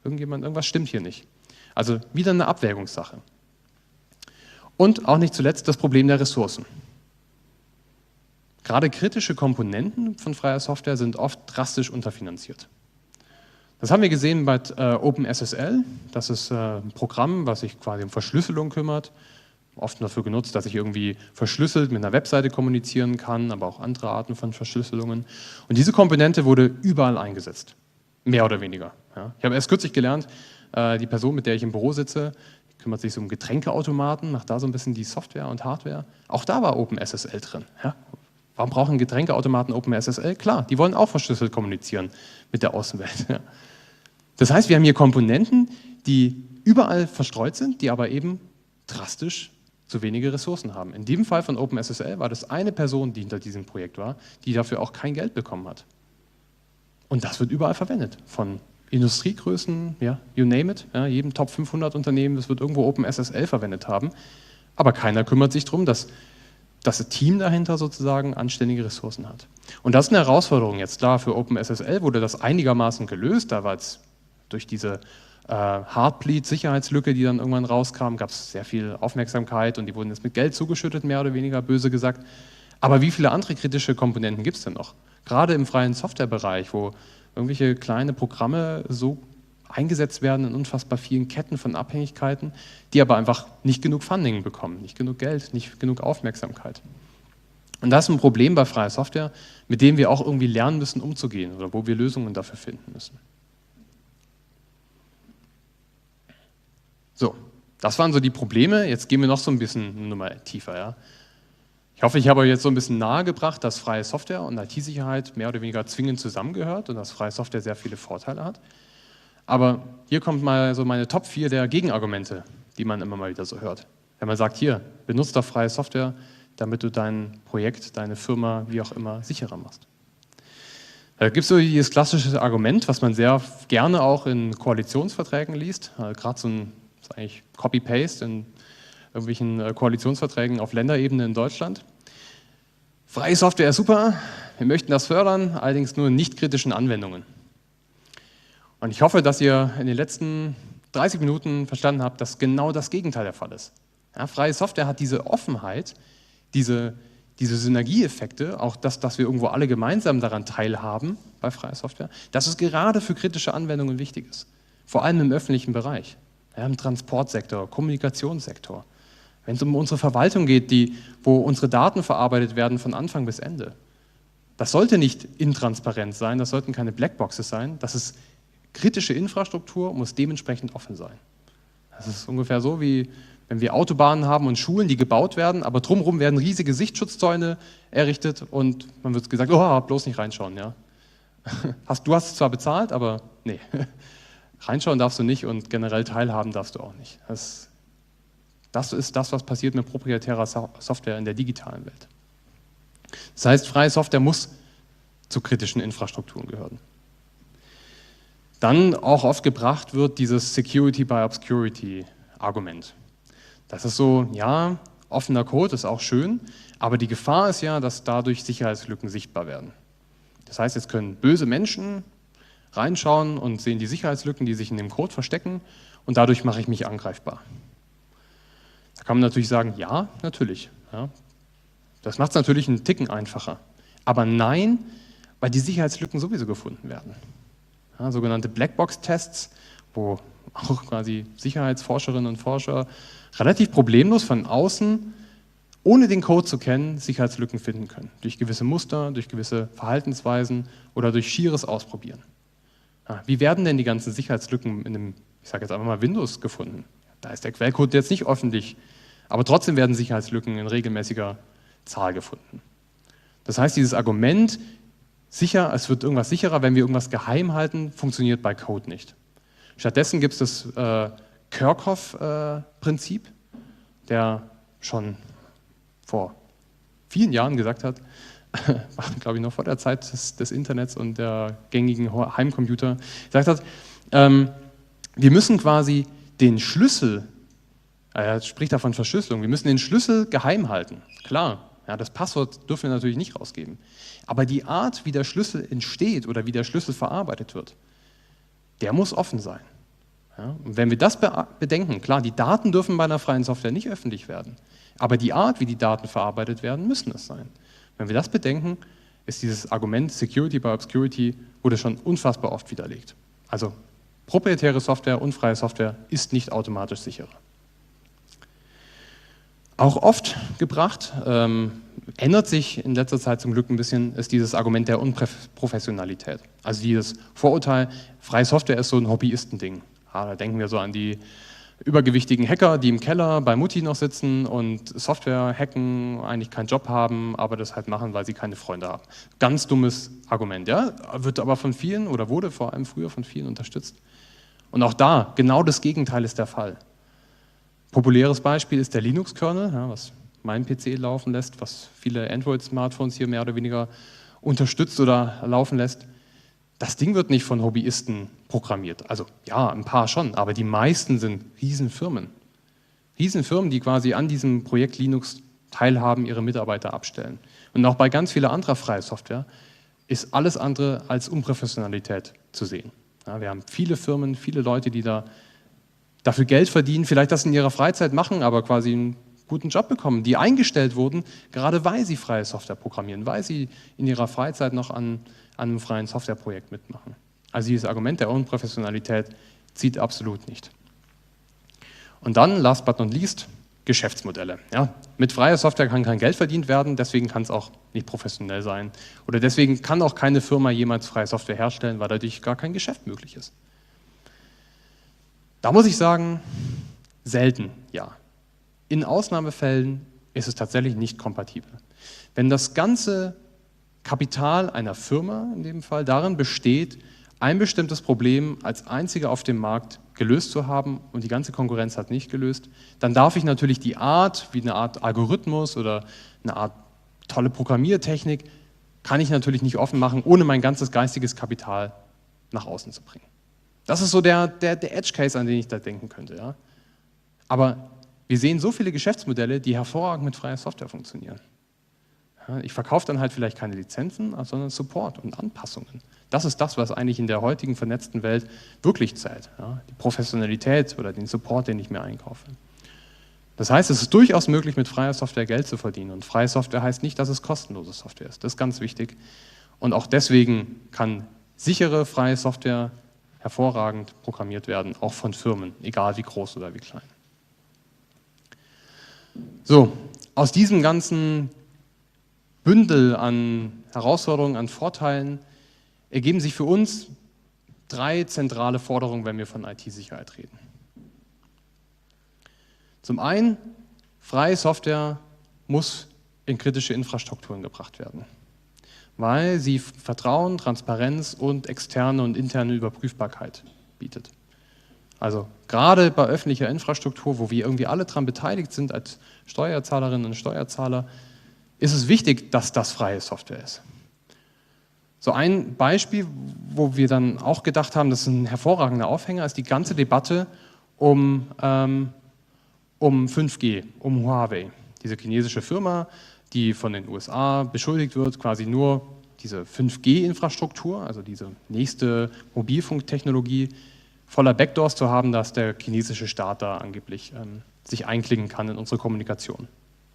Irgendjemand, irgendwas stimmt hier nicht. Also wieder eine Abwägungssache. Und auch nicht zuletzt das Problem der Ressourcen. Gerade kritische Komponenten von freier Software sind oft drastisch unterfinanziert. Das haben wir gesehen bei äh, OpenSSL. Das ist äh, ein Programm, was sich quasi um Verschlüsselung kümmert. Oft dafür genutzt, dass ich irgendwie verschlüsselt mit einer Webseite kommunizieren kann, aber auch andere Arten von Verschlüsselungen. Und diese Komponente wurde überall eingesetzt. Mehr oder weniger. Ja. Ich habe erst kürzlich gelernt, äh, die Person, mit der ich im Büro sitze, kümmert sich so um Getränkeautomaten, macht da so ein bisschen die Software und Hardware. Auch da war OpenSSL drin. Ja. Warum brauchen Getränkeautomaten OpenSSL? Klar, die wollen auch verschlüsselt kommunizieren mit der Außenwelt. Ja. Das heißt, wir haben hier Komponenten, die überall verstreut sind, die aber eben drastisch zu wenige Ressourcen haben. In dem Fall von OpenSSL war das eine Person, die hinter diesem Projekt war, die dafür auch kein Geld bekommen hat. Und das wird überall verwendet, von Industriegrößen, ja, you name it, ja, jedem Top fünfhundert Unternehmen, das wird irgendwo OpenSSL verwendet haben, aber keiner kümmert sich darum, dass das Team dahinter sozusagen anständige Ressourcen hat. Und das ist eine Herausforderung jetzt. Klar, für OpenSSL wurde das einigermaßen gelöst, da war es durch diese äh, Heartbleed-Sicherheitslücke, die dann irgendwann rauskam, gab es sehr viel Aufmerksamkeit und die wurden jetzt mit Geld zugeschüttet, mehr oder weniger, böse gesagt. Aber wie viele andere kritische Komponenten gibt es denn noch? Gerade im freien Softwarebereich, wo irgendwelche kleine Programme so eingesetzt werden in unfassbar vielen Ketten von Abhängigkeiten, die aber einfach nicht genug Funding bekommen, nicht genug Geld, nicht genug Aufmerksamkeit. Und das ist ein Problem bei freier Software, mit dem wir auch irgendwie lernen müssen, umzugehen oder wo wir Lösungen dafür finden müssen. So, das waren so die Probleme. Jetzt gehen wir noch so ein bisschen eine Nummer tiefer. Ja. Ich hoffe, ich habe euch jetzt so ein bisschen nahegebracht, dass freie Software und I T-Sicherheit mehr oder weniger zwingend zusammengehört und dass freie Software sehr viele Vorteile hat. Aber hier kommt mal so meine Top vier der Gegenargumente, die man immer mal wieder so hört. Wenn man sagt, hier, benutzt doch freie Software, damit du dein Projekt, deine Firma, wie auch immer, sicherer machst. Da gibt es so dieses klassische Argument, was man sehr gerne auch in Koalitionsverträgen liest, gerade so ein das ist eigentlich Copy-Paste in irgendwelchen Koalitionsverträgen auf Länderebene in Deutschland. Freie Software ist super, wir möchten das fördern, allerdings nur in nicht kritischen Anwendungen. Und ich hoffe, dass ihr in den letzten dreißig Minuten verstanden habt, dass genau das Gegenteil der Fall ist. Ja, freie Software hat diese Offenheit, diese, diese Synergieeffekte, auch das, dass wir irgendwo alle gemeinsam daran teilhaben bei freier Software, dass es gerade für kritische Anwendungen wichtig ist, vor allem im öffentlichen Bereich. Ja, im Transportsektor, Kommunikationssektor. Wenn es um unsere Verwaltung geht, die, wo unsere Daten verarbeitet werden von Anfang bis Ende. Das sollte nicht intransparent sein, das sollten keine Blackboxes sein. Das ist kritische Infrastruktur, muss dementsprechend offen sein. Das ist ungefähr so, wie wenn wir Autobahnen haben und Schulen, die gebaut werden, aber drumherum werden riesige Sichtschutzzäune errichtet und man wird gesagt, oh, bloß nicht reinschauen. Ja. Hast, du hast es zwar bezahlt, aber nee. Reinschauen darfst du nicht und generell teilhaben darfst du auch nicht. Das, das ist das, was passiert mit proprietärer Software in der digitalen Welt. Das heißt, freie Software muss zu kritischen Infrastrukturen gehören. Dann auch oft gebracht wird dieses Security by Obscurity Argument. Das ist so, ja, offener Code ist auch schön, aber die Gefahr ist ja, dass dadurch Sicherheitslücken sichtbar werden. Das heißt, jetzt können böse Menschen reinschauen und sehen die Sicherheitslücken, die sich in dem Code verstecken und dadurch mache ich mich angreifbar. Da kann man natürlich sagen, ja, natürlich. Ja. Das macht es natürlich einen Ticken einfacher. Aber nein, weil die Sicherheitslücken sowieso gefunden werden. Ja, sogenannte Blackbox-Tests, wo auch quasi Sicherheitsforscherinnen und Forscher relativ problemlos von außen, ohne den Code zu kennen, Sicherheitslücken finden können. Durch gewisse Muster, durch gewisse Verhaltensweisen oder durch schieres Ausprobieren. Wie werden denn die ganzen Sicherheitslücken in einem, ich sage jetzt einfach mal Windows gefunden? Da ist der Quellcode jetzt nicht öffentlich, aber trotzdem werden Sicherheitslücken in regelmäßiger Zahl gefunden. Das heißt, dieses Argument, sicher, es wird irgendwas sicherer, wenn wir irgendwas geheim halten, funktioniert bei Code nicht. Stattdessen gibt es das äh, Kerckhoff-Prinzip, äh, der schon vor vielen Jahren gesagt hat, war, glaube ich, noch vor der Zeit des, des Internets und der gängigen Heimcomputer, gesagt hat, ähm, wir müssen quasi den Schlüssel, er spricht da von Verschlüsselung, wir müssen den Schlüssel geheim halten. Klar, ja, das Passwort dürfen wir natürlich nicht rausgeben. Aber die Art, wie der Schlüssel entsteht oder wie der Schlüssel verarbeitet wird, der muss offen sein. Ja, und wenn wir das bedenken, klar, die Daten dürfen bei einer freien Software nicht öffentlich werden, aber die Art, wie die Daten verarbeitet werden, müssen es sein. Wenn wir das bedenken, ist dieses Argument Security by Obscurity wurde schon unfassbar oft widerlegt. Also proprietäre Software und freie Software ist nicht automatisch sicherer. Auch oft gebracht, ähm, ändert sich in letzter Zeit zum Glück ein bisschen, ist dieses Argument der Unprofessionalität. Also dieses Vorurteil, freie Software ist so ein Hobbyistending. Ja, da denken wir so an die übergewichtigen Hacker, die im Keller bei Mutti noch sitzen und Software hacken, eigentlich keinen Job haben, aber das halt machen, weil sie keine Freunde haben. Ganz dummes Argument, ja, wird aber von vielen oder wurde vor allem früher von vielen unterstützt. Und auch da, genau das Gegenteil ist der Fall. Populäres Beispiel ist der Linux-Kernel, ja, was mein P C laufen lässt, was viele Android-Smartphones hier mehr oder weniger unterstützt oder laufen lässt. Das Ding wird nicht von Hobbyisten programmiert. Also ja, ein paar schon, aber die meisten sind Riesenfirmen. Riesenfirmen, die quasi an diesem Projekt Linux teilhaben, ihre Mitarbeiter abstellen. Und auch bei ganz vielen anderer freier Software ist alles andere als Unprofessionalität zu sehen. Ja, wir haben viele Firmen, viele Leute, die da dafür Geld verdienen, vielleicht das in ihrer Freizeit machen, aber quasi einen guten Job bekommen, die eingestellt wurden, gerade weil sie freie Software programmieren, weil sie in ihrer Freizeit noch an, an einem freien Softwareprojekt mitmachen. Also dieses Argument der Unprofessionalität zieht absolut nicht. Und dann, last but not least, Geschäftsmodelle. Ja, mit freier Software kann kein Geld verdient werden, deswegen kann es auch nicht professionell sein. Oder deswegen kann auch keine Firma jemals freie Software herstellen, weil dadurch gar kein Geschäft möglich ist. Da muss ich sagen, selten, ja. In Ausnahmefällen ist es tatsächlich nicht kompatibel. Wenn das ganze Kapital einer Firma in dem Fall darin besteht, ein bestimmtes Problem als einziger auf dem Markt gelöst zu haben und die ganze Konkurrenz hat nicht gelöst, dann darf ich natürlich die Art, wie eine Art Algorithmus oder eine Art tolle Programmiertechnik, kann ich natürlich nicht offen machen, ohne mein ganzes geistiges Kapital nach außen zu bringen. Das ist so der, der, der Edge-Case, an den ich da denken könnte. Ja? Aber wir sehen so viele Geschäftsmodelle, die hervorragend mit freier Software funktionieren. Ja, ich verkaufe dann halt vielleicht keine Lizenzen, sondern Support und Anpassungen. Das ist das, was eigentlich in der heutigen vernetzten Welt wirklich zählt. Ja? Die Professionalität oder den Support, den ich mir einkaufe. Das heißt, es ist durchaus möglich, mit freier Software Geld zu verdienen. Und freie Software heißt nicht, dass es kostenlose Software ist. Das ist ganz wichtig. Und auch deswegen kann sichere freie Software hervorragend programmiert werden, auch von Firmen, egal wie groß oder wie klein. So, aus diesem ganzen Bündel an Herausforderungen, an Vorteilen ergeben sich für uns drei zentrale Forderungen, wenn wir von I T-Sicherheit reden. Zum einen, freie Software muss in kritische Infrastrukturen gebracht werden, weil sie Vertrauen, Transparenz und externe und interne Überprüfbarkeit bietet. Also gerade bei öffentlicher Infrastruktur, wo wir irgendwie alle daran beteiligt sind als Steuerzahlerinnen und Steuerzahler, ist es wichtig, dass das freie Software ist. So ein Beispiel, wo wir dann auch gedacht haben, das ist ein hervorragender Aufhänger, ist die ganze Debatte um, ähm, um fünf G, um Huawei, diese chinesische Firma, die von den U S A beschuldigt wird, quasi nur diese fünf G-Infrastruktur, also diese nächste Mobilfunktechnologie, voller Backdoors zu haben, dass der chinesische Staat da angeblich ähm, sich einklinken kann in unsere Kommunikation.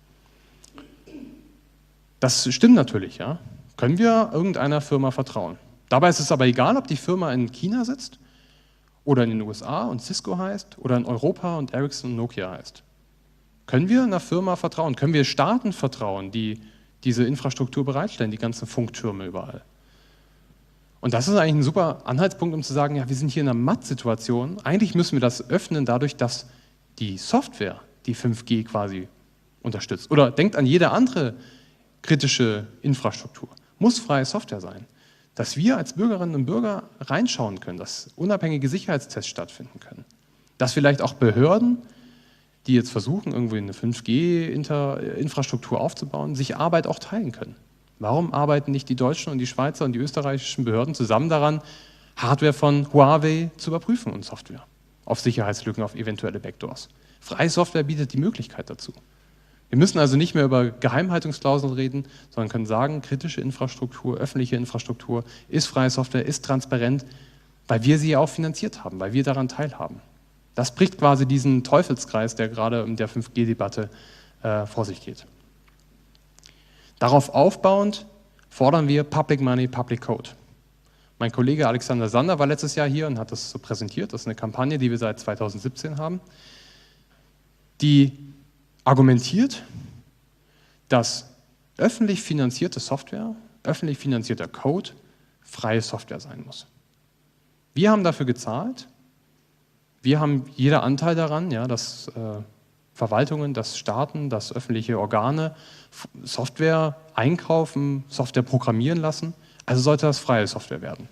Das stimmt natürlich, ja. Können wir irgendeiner Firma vertrauen? Dabei ist es aber egal, ob die Firma in China sitzt oder in den U S A und Cisco heißt oder in Europa und Ericsson und Nokia heißt. Können wir einer Firma vertrauen? Können wir Staaten vertrauen, die diese Infrastruktur bereitstellen, die ganzen Funktürme überall? Und das ist eigentlich ein super Anhaltspunkt, um zu sagen, ja, wir sind hier in einer Matt-Situation. Eigentlich müssen wir das öffnen dadurch, dass die Software die fünf G quasi unterstützt. Oder denkt an jede andere kritische Infrastruktur. Muss freie Software sein. Dass wir als Bürgerinnen und Bürger reinschauen können, dass unabhängige Sicherheitstests stattfinden können. Dass vielleicht auch Behörden, die jetzt versuchen, irgendwie eine fünf G-Infrastruktur aufzubauen, sich Arbeit auch teilen können. Warum arbeiten nicht die deutschen und die Schweizer und die österreichischen Behörden zusammen daran, Hardware von Huawei zu überprüfen und Software auf Sicherheitslücken, auf eventuelle Backdoors? Freie Software bietet die Möglichkeit dazu. Wir müssen also nicht mehr über Geheimhaltungsklauseln reden, sondern können sagen, kritische Infrastruktur, öffentliche Infrastruktur ist freie Software, ist transparent, weil wir sie ja auch finanziert haben, weil wir daran teilhaben. Das bricht quasi diesen Teufelskreis, der gerade in der fünf G Debatte äh, vor sich geht. Darauf aufbauend fordern wir Public Money, Public Code. Mein Kollege Alexander Sander war letztes Jahr hier und hat das so präsentiert. Das ist eine Kampagne, die wir seit zweitausendsiebzehn haben, die argumentiert, dass öffentlich finanzierte Software, öffentlich finanzierter Code freie Software sein muss. Wir haben dafür gezahlt, wir haben jeder Anteil daran, ja, dass äh, Verwaltungen, dass Staaten, dass öffentliche Organe Software einkaufen, Software programmieren lassen, also sollte das freie Software werden.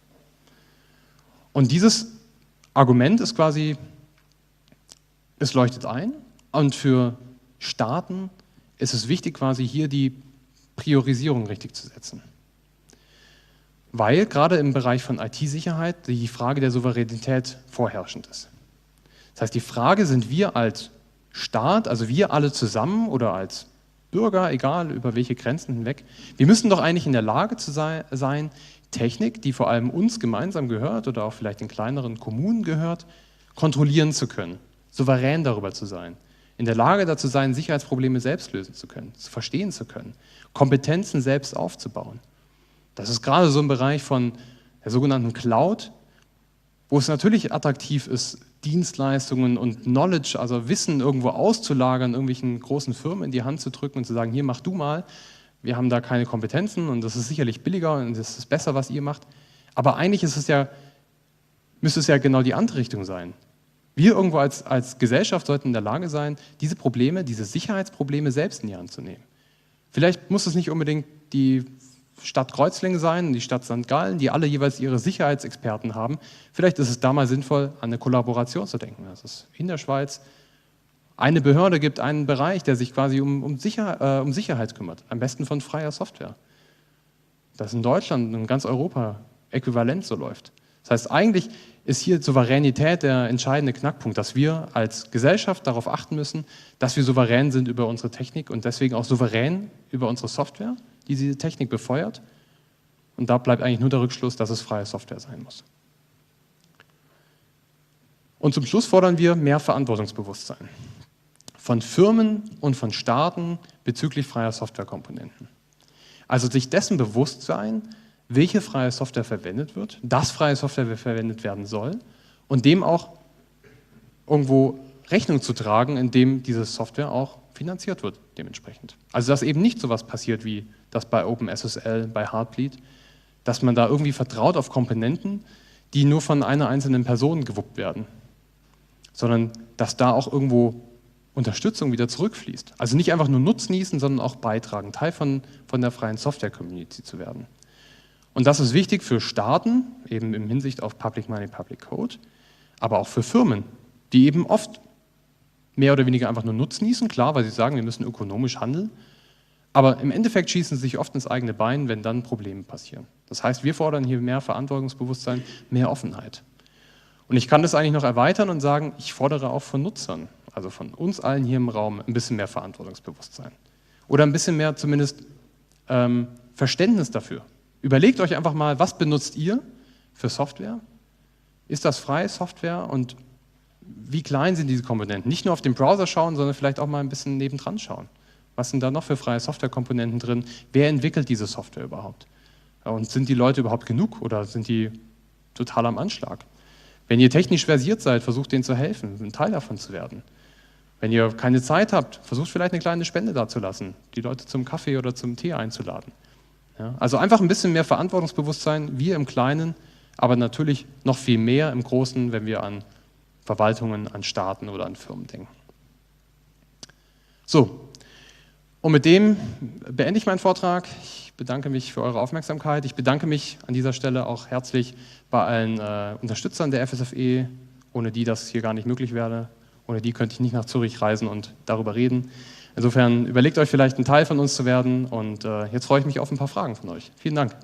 Und dieses Argument ist quasi, es leuchtet ein und für Staaten ist es wichtig, quasi hier die Priorisierung richtig zu setzen. Weil gerade im Bereich von I T-Sicherheit die Frage der Souveränität vorherrschend ist. Das heißt, die Frage, sind wir als Staat, also wir alle zusammen oder als Bürger, egal über welche Grenzen hinweg, wir müssen doch eigentlich in der Lage zu sein, Technik, die vor allem uns gemeinsam gehört oder auch vielleicht in kleineren Kommunen gehört, kontrollieren zu können, souverän darüber zu sein, in der Lage dazu sein, Sicherheitsprobleme selbst lösen zu können, zu verstehen zu können, Kompetenzen selbst aufzubauen. Das ist gerade so ein Bereich von der sogenannten Cloud, wo es natürlich attraktiv ist, Dienstleistungen und Knowledge, also Wissen irgendwo auszulagern, irgendwelchen großen Firmen in die Hand zu drücken und zu sagen, hier mach du mal, wir haben da keine Kompetenzen und das ist sicherlich billiger und das ist besser, was ihr macht. Aber eigentlich ist es ja, müsste es ja genau die andere Richtung sein. Wir irgendwo als, als Gesellschaft sollten in der Lage sein, diese Probleme, diese Sicherheitsprobleme selbst in die Hand zu nehmen. Vielleicht muss es nicht unbedingt die Stadt Kreuzlingen sein, die Stadt Sankt Gallen, die alle jeweils ihre Sicherheitsexperten haben. Vielleicht ist es da mal sinnvoll, an eine Kollaboration zu denken. Dass es in der Schweiz eine Behörde gibt, einen Bereich, der sich quasi um, um, Sicher, äh, um Sicherheit kümmert, am besten von freier Software. Das in Deutschland und in ganz Europa äquivalent so läuft. Das heißt, eigentlich ist hier Souveränität der entscheidende Knackpunkt, dass wir als Gesellschaft darauf achten müssen, dass wir souverän sind über unsere Technik und deswegen auch souverän über unsere Software, die diese Technik befeuert. Und da bleibt eigentlich nur der Rückschluss, dass es freie Software sein muss. Und zum Schluss fordern wir mehr Verantwortungsbewusstsein von Firmen und von Staaten bezüglich freier Softwarekomponenten. Also sich dessen bewusst sein, welche freie Software verwendet wird, dass freie Software verwendet werden soll und dem auch irgendwo Rechnung zu tragen, indem diese Software auch finanziert wird dementsprechend. Also dass eben nicht sowas passiert wie das bei OpenSSL, bei Heartbleed, dass man da irgendwie vertraut auf Komponenten, die nur von einer einzelnen Person gewuppt werden, sondern dass da auch irgendwo Unterstützung wieder zurückfließt. Also nicht einfach nur nutznießen, sondern auch beitragen, Teil von, von der freien Software-Community zu werden. Und das ist wichtig für Staaten, eben im Hinsicht auf Public Money, Public Code, aber auch für Firmen, die eben oft mehr oder weniger einfach nur nutznießen, klar, weil sie sagen, wir müssen ökonomisch handeln, aber im Endeffekt schießen sie sich oft ins eigene Bein, wenn dann Probleme passieren. Das heißt, wir fordern hier mehr Verantwortungsbewusstsein, mehr Offenheit. Und ich kann das eigentlich noch erweitern und sagen, ich fordere auch von Nutzern, also von uns allen hier im Raum, ein bisschen mehr Verantwortungsbewusstsein. Oder ein bisschen mehr zumindest ähm, Verständnis dafür. Überlegt euch einfach mal, was benutzt ihr für Software? Ist das freie Software und wie klein sind diese Komponenten? Nicht nur auf den Browser schauen, sondern vielleicht auch mal ein bisschen nebendran schauen. Was sind da noch für freie Softwarekomponenten drin? Wer entwickelt diese Software überhaupt? Und sind die Leute überhaupt genug oder sind die total am Anschlag? Wenn ihr technisch versiert seid, versucht denen zu helfen, ein Teil davon zu werden. Wenn ihr keine Zeit habt, versucht vielleicht eine kleine Spende dazulassen, die Leute zum Kaffee oder zum Tee einzuladen. Ja, also einfach ein bisschen mehr Verantwortungsbewusstsein, wir im Kleinen, aber natürlich noch viel mehr im Großen, wenn wir an Verwaltungen, an Staaten oder an Firmen denken. So, und mit dem beende ich meinen Vortrag. Ich bedanke mich für eure Aufmerksamkeit. Ich bedanke mich an dieser Stelle auch herzlich bei allen äh, Unterstützern der F S F E, ohne die das hier gar nicht möglich wäre. Ohne die könnte ich nicht nach Zürich reisen und darüber reden. Insofern überlegt euch vielleicht, ein Teil von uns zu werden und äh, jetzt freue ich mich auf ein paar Fragen von euch. Vielen Dank.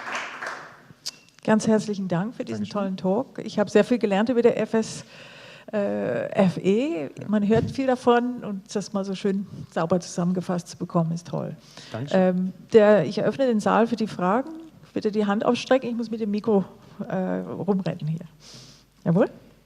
Ganz herzlichen Dank für diesen Dankeschön. Tollen Talk. Ich habe sehr viel gelernt über die F S äh, F E. Man hört viel davon und das mal so schön sauber zusammengefasst zu bekommen, ist toll.
Dankeschön.
Ähm, der, ich eröffne den Saal für die Fragen. Bitte die Hand ausstrecken, ich muss mit dem Mikro äh, rumrennen hier. Jawohl?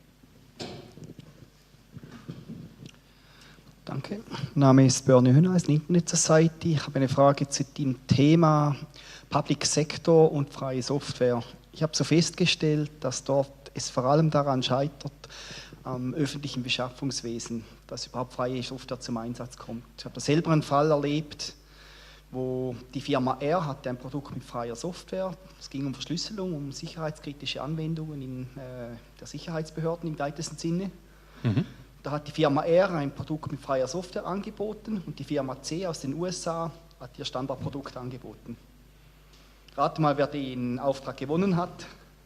Danke. Mein Name ist Börne Hühner, als Internet Society. Ich habe eine Frage zu dem Thema Public Sector und freie Software. Ich habe so festgestellt, dass dort es vor allem daran scheitert, am öffentlichen Beschaffungswesen, dass überhaupt freie Software zum Einsatz kommt. Ich habe da selber einen Fall erlebt, wo die Firma R hatte ein Produkt mit freier Software. Es ging um Verschlüsselung, um sicherheitskritische Anwendungen in äh, der Sicherheitsbehörden im weitesten Sinne. Mhm. Da hat die Firma R ein Produkt mit freier Software angeboten und die Firma C aus den U S A hat ihr Standardprodukt angeboten. Rate mal, wer den Auftrag gewonnen hat.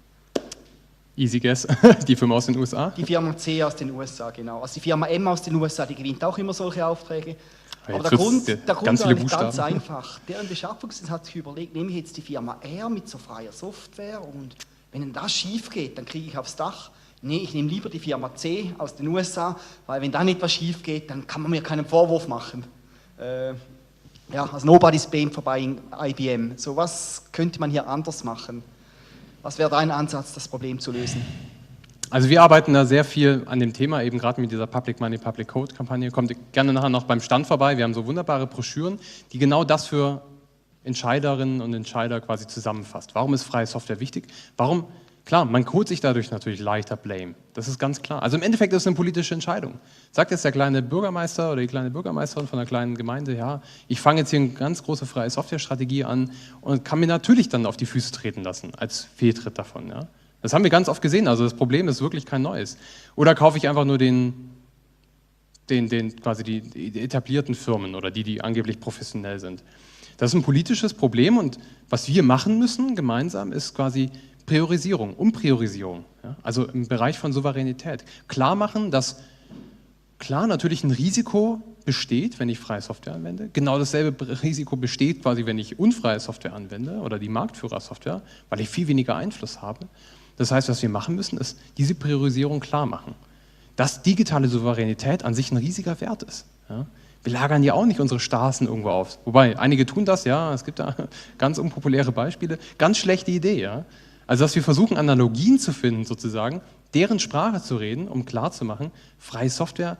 Easy guess, die Firma aus den U S A?
Die Firma C aus den U S A, genau. Also die Firma M aus den U S A, die gewinnt auch immer solche Aufträge.
Ja,
aber der Grund, der Grund
ganz
war
viele
eigentlich ganz
Buchstaben.
einfach. Deren Beschaffungsdienst hat sich überlegt, nehme ich jetzt die Firma R mit so freier Software und wenn denn das schief geht, dann kriege ich aufs Dach. Nee, ich nehme lieber die Firma C aus den U S A, weil wenn dann etwas schief geht, dann kann man mir keinen Vorwurf machen. Äh, ja, also nobody's blamed for buying I B M. So was könnte man hier anders machen? Was wäre dein Ansatz, das Problem zu lösen?
Also wir arbeiten da sehr viel an dem Thema, eben gerade mit dieser Public Money, Public Code Kampagne. Kommt gerne nachher noch beim Stand vorbei. Wir haben so wunderbare Broschüren, die genau das für Entscheiderinnen und Entscheider quasi zusammenfasst. Warum ist freie Software wichtig? Warum? Klar, man holt sich dadurch natürlich leichter Blame. Das ist ganz klar. Also im Endeffekt ist es eine politische Entscheidung. Sagt jetzt der kleine Bürgermeister oder die kleine Bürgermeisterin von einer kleinen Gemeinde, ja, ich fange jetzt hier eine ganz große freie Software-Strategie an und kann mir natürlich dann auf die Füße treten lassen, als Fehltritt davon. Ja. Das haben wir ganz oft gesehen, also das Problem ist wirklich kein neues. Oder kaufe ich einfach nur den, den, den quasi die, die etablierten Firmen oder die, die angeblich professionell sind. Das ist ein politisches Problem und was wir machen müssen gemeinsam ist quasi Priorisierung, Umpriorisierung, ja? Also im Bereich von Souveränität. Klar machen, dass klar natürlich ein Risiko besteht, wenn ich freie Software anwende. Genau dasselbe Risiko besteht quasi, wenn ich unfreie Software anwende oder die Marktführersoftware, weil ich viel weniger Einfluss habe. Das heißt, was wir machen müssen, ist diese Priorisierung klar machen. Dass digitale Souveränität an sich ein riesiger Wert ist. Ja? Wir lagern ja auch nicht unsere Straßen irgendwo auf. Wobei, einige tun das, ja, es gibt da ganz unpopuläre Beispiele. Ganz schlechte Idee, ja. Also, dass wir versuchen, Analogien zu finden, sozusagen, deren Sprache zu reden, um klarzumachen, freie Software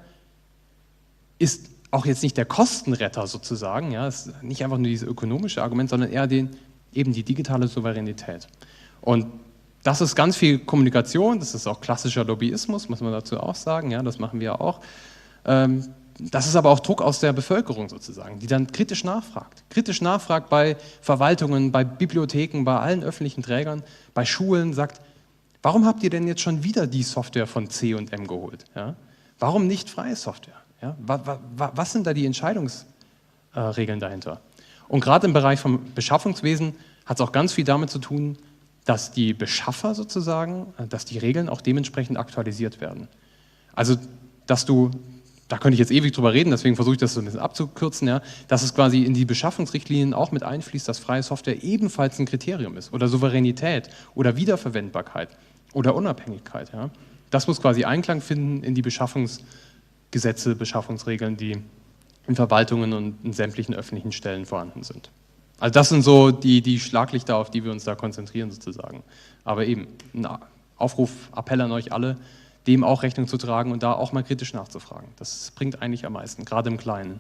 ist auch jetzt nicht der Kostenretter sozusagen, ja, ist nicht einfach nur dieses ökonomische Argument, sondern eher den, eben die digitale Souveränität. Und das ist ganz viel Kommunikation, das ist auch klassischer Lobbyismus, muss man dazu auch sagen, ja, das machen wir auch. Ähm, Das ist aber auch Druck aus der Bevölkerung sozusagen, die dann kritisch nachfragt. Kritisch nachfragt bei Verwaltungen, bei Bibliotheken, bei allen öffentlichen Trägern, bei Schulen, sagt, warum habt ihr denn jetzt schon wieder die Software von C und M geholt? Ja? Warum nicht freie Software? Ja? Was sind da die Entscheidungsregeln dahinter? Und gerade im Bereich vom Beschaffungswesen hat es auch ganz viel damit zu tun, dass die Beschaffer sozusagen, dass die Regeln auch dementsprechend aktualisiert werden. Also, dass du da könnte ich jetzt ewig drüber reden, deswegen versuche ich das so ein bisschen abzukürzen, ja, dass es quasi in die Beschaffungsrichtlinien auch mit einfließt, dass freie Software ebenfalls ein Kriterium ist oder Souveränität oder Wiederverwendbarkeit oder Unabhängigkeit. Ja. Das muss quasi Einklang finden in die Beschaffungsgesetze, Beschaffungsregeln, die in Verwaltungen und in sämtlichen öffentlichen Stellen vorhanden sind. Also das sind so die, die Schlaglichter, auf die wir uns da konzentrieren sozusagen. Aber eben, ein Aufruf, Appell an euch alle, dem auch Rechnung zu tragen und da auch mal kritisch nachzufragen. Das bringt eigentlich am meisten, gerade im Kleinen.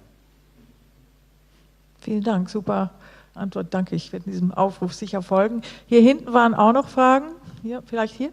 Vielen Dank, super Antwort, danke. Ich werde diesem Aufruf sicher folgen. Hier hinten waren auch noch Fragen. Hier, vielleicht hier?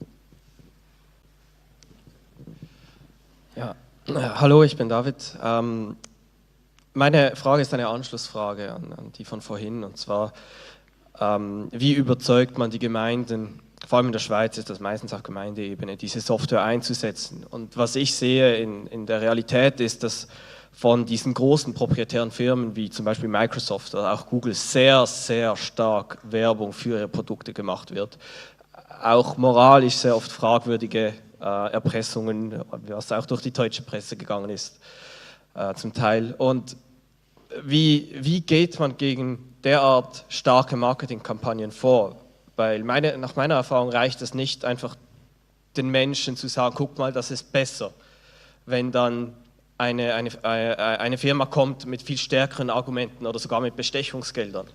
Ja, hallo, ich bin David. Ähm, meine Frage ist eine Anschlussfrage an, an die von vorhin, und zwar, ähm, wie überzeugt man die Gemeinden, vor allem in der Schweiz ist das meistens auf Gemeindeebene, diese Software einzusetzen. Und was ich sehe in, in der Realität ist, dass von diesen großen proprietären Firmen wie zum Beispiel Microsoft oder auch Google sehr, sehr stark Werbung für ihre Produkte gemacht wird. Auch moralisch sehr oft fragwürdige äh, Erpressungen, was auch durch die deutsche Presse gegangen ist, äh, zum Teil. Und wie, wie geht man gegen derart starke Marketingkampagnen vor? Weil meine, nach meiner Erfahrung reicht es nicht einfach den Menschen zu sagen, guck mal, das ist besser, wenn dann eine, eine, eine Firma kommt mit viel stärkeren Argumenten oder sogar mit Bestechungsgeldern.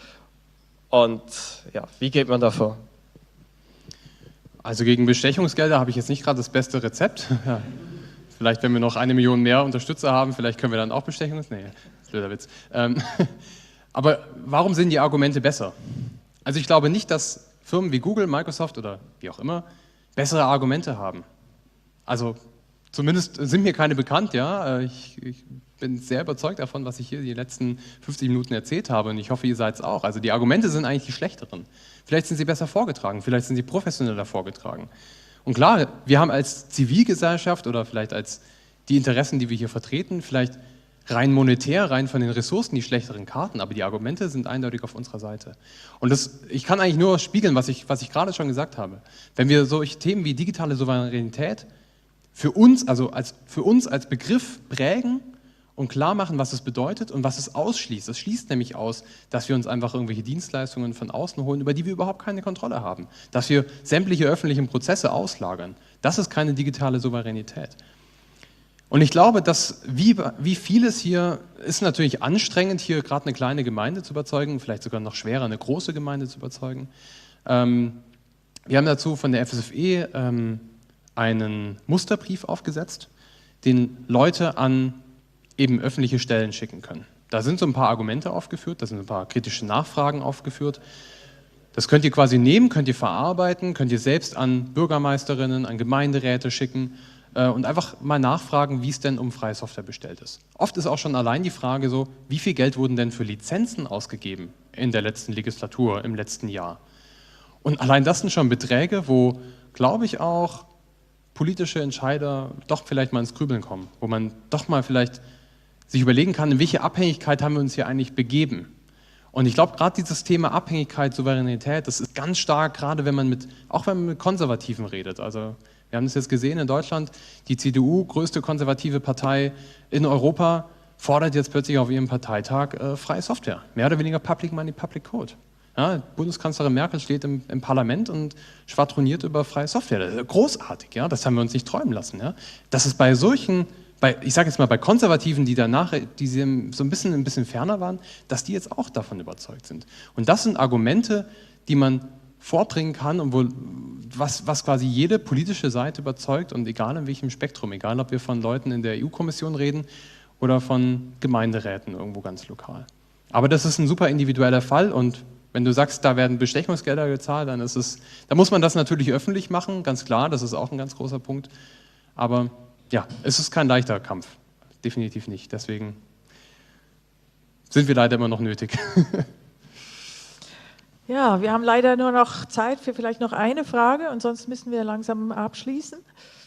Und ja, wie geht man da vor?
Also gegen Bestechungsgelder habe ich jetzt nicht gerade das beste Rezept. Ja. Vielleicht, wenn wir noch eine Million mehr Unterstützer haben, vielleicht können wir dann auch Bestechungs... Nee, blöder Witz. Ähm, aber warum sind die Argumente besser? Also ich glaube nicht, dass Firmen wie Google, Microsoft oder wie auch immer bessere Argumente haben. Also zumindest sind mir keine bekannt, ja. Ich, ich bin sehr überzeugt davon, was ich hier die letzten fünfzig Minuten erzählt habe und ich hoffe, ihr seid es auch. Also die Argumente sind eigentlich die schlechteren. Vielleicht sind sie besser vorgetragen, vielleicht sind sie professioneller vorgetragen. Und klar, wir haben als Zivilgesellschaft oder vielleicht als die Interessen, die wir hier vertreten, vielleicht rein monetär, rein von den Ressourcen die schlechteren Karten, aber die Argumente sind eindeutig auf unserer Seite. Und das, ich kann eigentlich nur spiegeln, was ich, was ich gerade schon gesagt habe. Wenn wir solche Themen wie digitale Souveränität für uns, also als, für uns als Begriff prägen und klar machen, was es bedeutet und was es ausschließt. Es schließt nämlich aus, dass wir uns einfach irgendwelche Dienstleistungen von außen holen, über die wir überhaupt keine Kontrolle haben. Dass wir sämtliche öffentlichen Prozesse auslagern. Das ist keine digitale Souveränität. Und ich glaube, dass wie, wie vieles hier ist natürlich anstrengend, hier gerade eine kleine Gemeinde zu überzeugen, vielleicht sogar noch schwerer, eine große Gemeinde zu überzeugen. Ähm, wir haben dazu von der F S F E ähm, einen Musterbrief aufgesetzt, den Leute an eben öffentliche Stellen schicken können. Da sind so ein paar Argumente aufgeführt, da sind ein paar kritische Nachfragen aufgeführt. Das könnt ihr quasi nehmen, könnt ihr verarbeiten, könnt ihr selbst an Bürgermeisterinnen, an Gemeinderäte schicken äh, und einfach mal nachfragen, wie es denn um freie Software bestellt ist. Oft ist auch schon allein die Frage so, wie viel Geld wurden denn für Lizenzen ausgegeben in der letzten Legislatur, im letzten Jahr? Und allein das sind schon Beträge, wo, glaube ich, auch politische Entscheider doch vielleicht mal ins Grübeln kommen, wo man doch mal vielleicht sich überlegen kann, in welche Abhängigkeit haben wir uns hier eigentlich begeben. Und ich glaube, gerade dieses Thema Abhängigkeit, Souveränität, das ist ganz stark, gerade wenn man mit, auch wenn man mit Konservativen redet. Also wir haben das jetzt gesehen in Deutschland, die C D U, größte konservative Partei in Europa, fordert jetzt plötzlich auf ihrem Parteitag äh, freie Software. Mehr oder weniger Public Money, Public Code. Ja, Bundeskanzlerin Merkel steht im, im Parlament und schwadroniert über freie Software. Das ist großartig, ja? Das haben wir uns nicht träumen lassen. Ja? Das ist bei solchen, bei, ich sage jetzt mal bei Konservativen, die danach, die so ein bisschen, ein bisschen ferner waren, dass die jetzt auch davon überzeugt sind. Und das sind Argumente, die man vorbringen kann und wo, was, was quasi jede politische Seite überzeugt und egal in welchem Spektrum, egal ob wir von Leuten in der E U-Kommission reden oder von Gemeinderäten irgendwo ganz lokal. Aber das ist ein super individueller Fall und wenn du sagst, da werden Bestechungsgelder gezahlt, dann ist es, da muss man das natürlich öffentlich machen, ganz klar, das ist auch ein ganz großer Punkt. Aber ja, es ist kein leichter Kampf, definitiv nicht. Deswegen sind wir leider immer noch nötig.
Ja, wir haben leider nur noch Zeit für vielleicht noch eine Frage und sonst müssen wir langsam abschließen.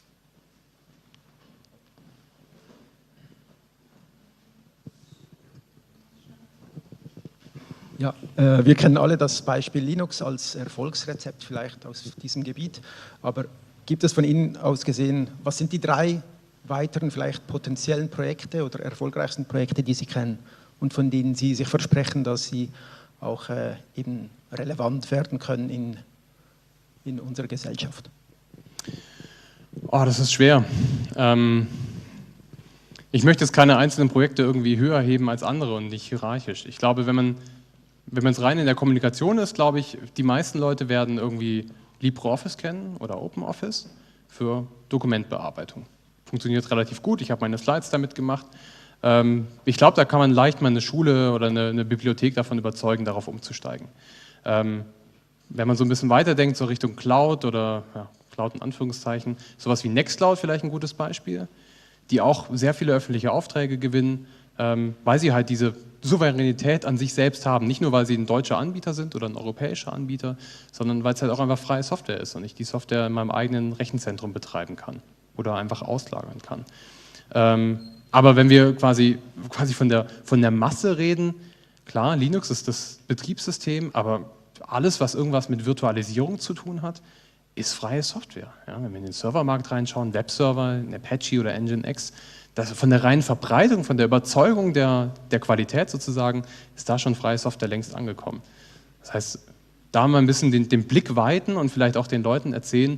Ja, äh, wir kennen alle das Beispiel Linux als Erfolgsrezept vielleicht aus diesem Gebiet, aber gibt es von Ihnen aus gesehen, was sind die drei weiteren vielleicht potenziellen Projekte oder erfolgreichsten Projekte, die Sie kennen und von denen Sie sich versprechen, dass sie auch äh, eben relevant werden können in, in unserer Gesellschaft?
Oh, das ist schwer. Ähm, ich möchte jetzt keine einzelnen Projekte irgendwie höher heben als andere und nicht hierarchisch. Ich glaube, wenn man Wenn man es rein in der Kommunikation ist, glaube ich, die meisten Leute werden irgendwie LibreOffice kennen oder OpenOffice für Dokumentbearbeitung. Funktioniert relativ gut, ich habe meine Slides damit gemacht. Ähm, ich glaube, da kann man leicht mal eine Schule oder eine, eine Bibliothek davon überzeugen, darauf umzusteigen. Ähm, wenn man so ein bisschen weiterdenkt, so Richtung Cloud oder ja, Cloud in Anführungszeichen, sowas wie Nextcloud vielleicht ein gutes Beispiel, die auch sehr viele öffentliche Aufträge gewinnen, ähm, weil sie halt diese Souveränität an sich selbst haben. Nicht nur, weil sie ein deutscher Anbieter sind oder ein europäischer Anbieter, sondern weil es halt auch einfach freie Software ist und ich die Software in meinem eigenen Rechenzentrum betreiben kann oder einfach auslagern kann. Ähm, aber wenn wir quasi, quasi von der, von der Masse reden, klar, Linux ist das Betriebssystem, aber alles, was irgendwas mit Virtualisierung zu tun hat, ist freie Software. Ja, wenn wir in den Servermarkt reinschauen, Webserver, in Apache oder Nginx, das von der reinen Verbreitung, von der Überzeugung der, der Qualität sozusagen, ist da schon freie Software längst angekommen. Das heißt, da mal ein bisschen den, den Blick weiten und vielleicht auch den Leuten erzählen,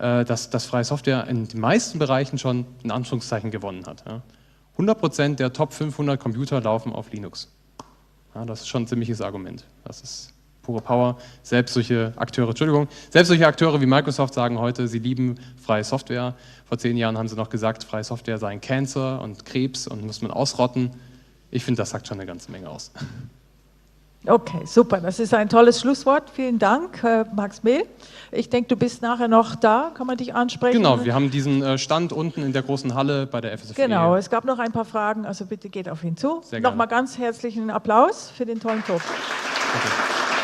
äh, dass, dass freie Software in den meisten Bereichen schon in Anführungszeichen gewonnen hat. Ja. hundert Prozent der Top fünfhundert Computer laufen auf Linux. Ja, das ist schon ein ziemliches Argument. Das ist pure Power. Selbst solche Akteure, Entschuldigung, selbst solche Akteure wie Microsoft sagen heute, sie lieben freie Software. Vor zehn Jahren haben sie noch gesagt, freie Software sei ein Cancer und Krebs und muss man ausrotten. Ich finde, das sagt schon eine ganze Menge aus.
Okay, super. Das ist ein tolles Schlusswort. Vielen Dank, äh, Max Mehl. Ich denke, du bist nachher noch da. Kann man dich ansprechen?
Genau, wir haben diesen äh, Stand unten in der großen Halle bei der F S F E.
Genau, es gab noch ein paar Fragen, also bitte geht auf ihn zu.
Sehr gerne.
Nochmal ganz herzlichen Applaus für den tollen Talk.
Okay.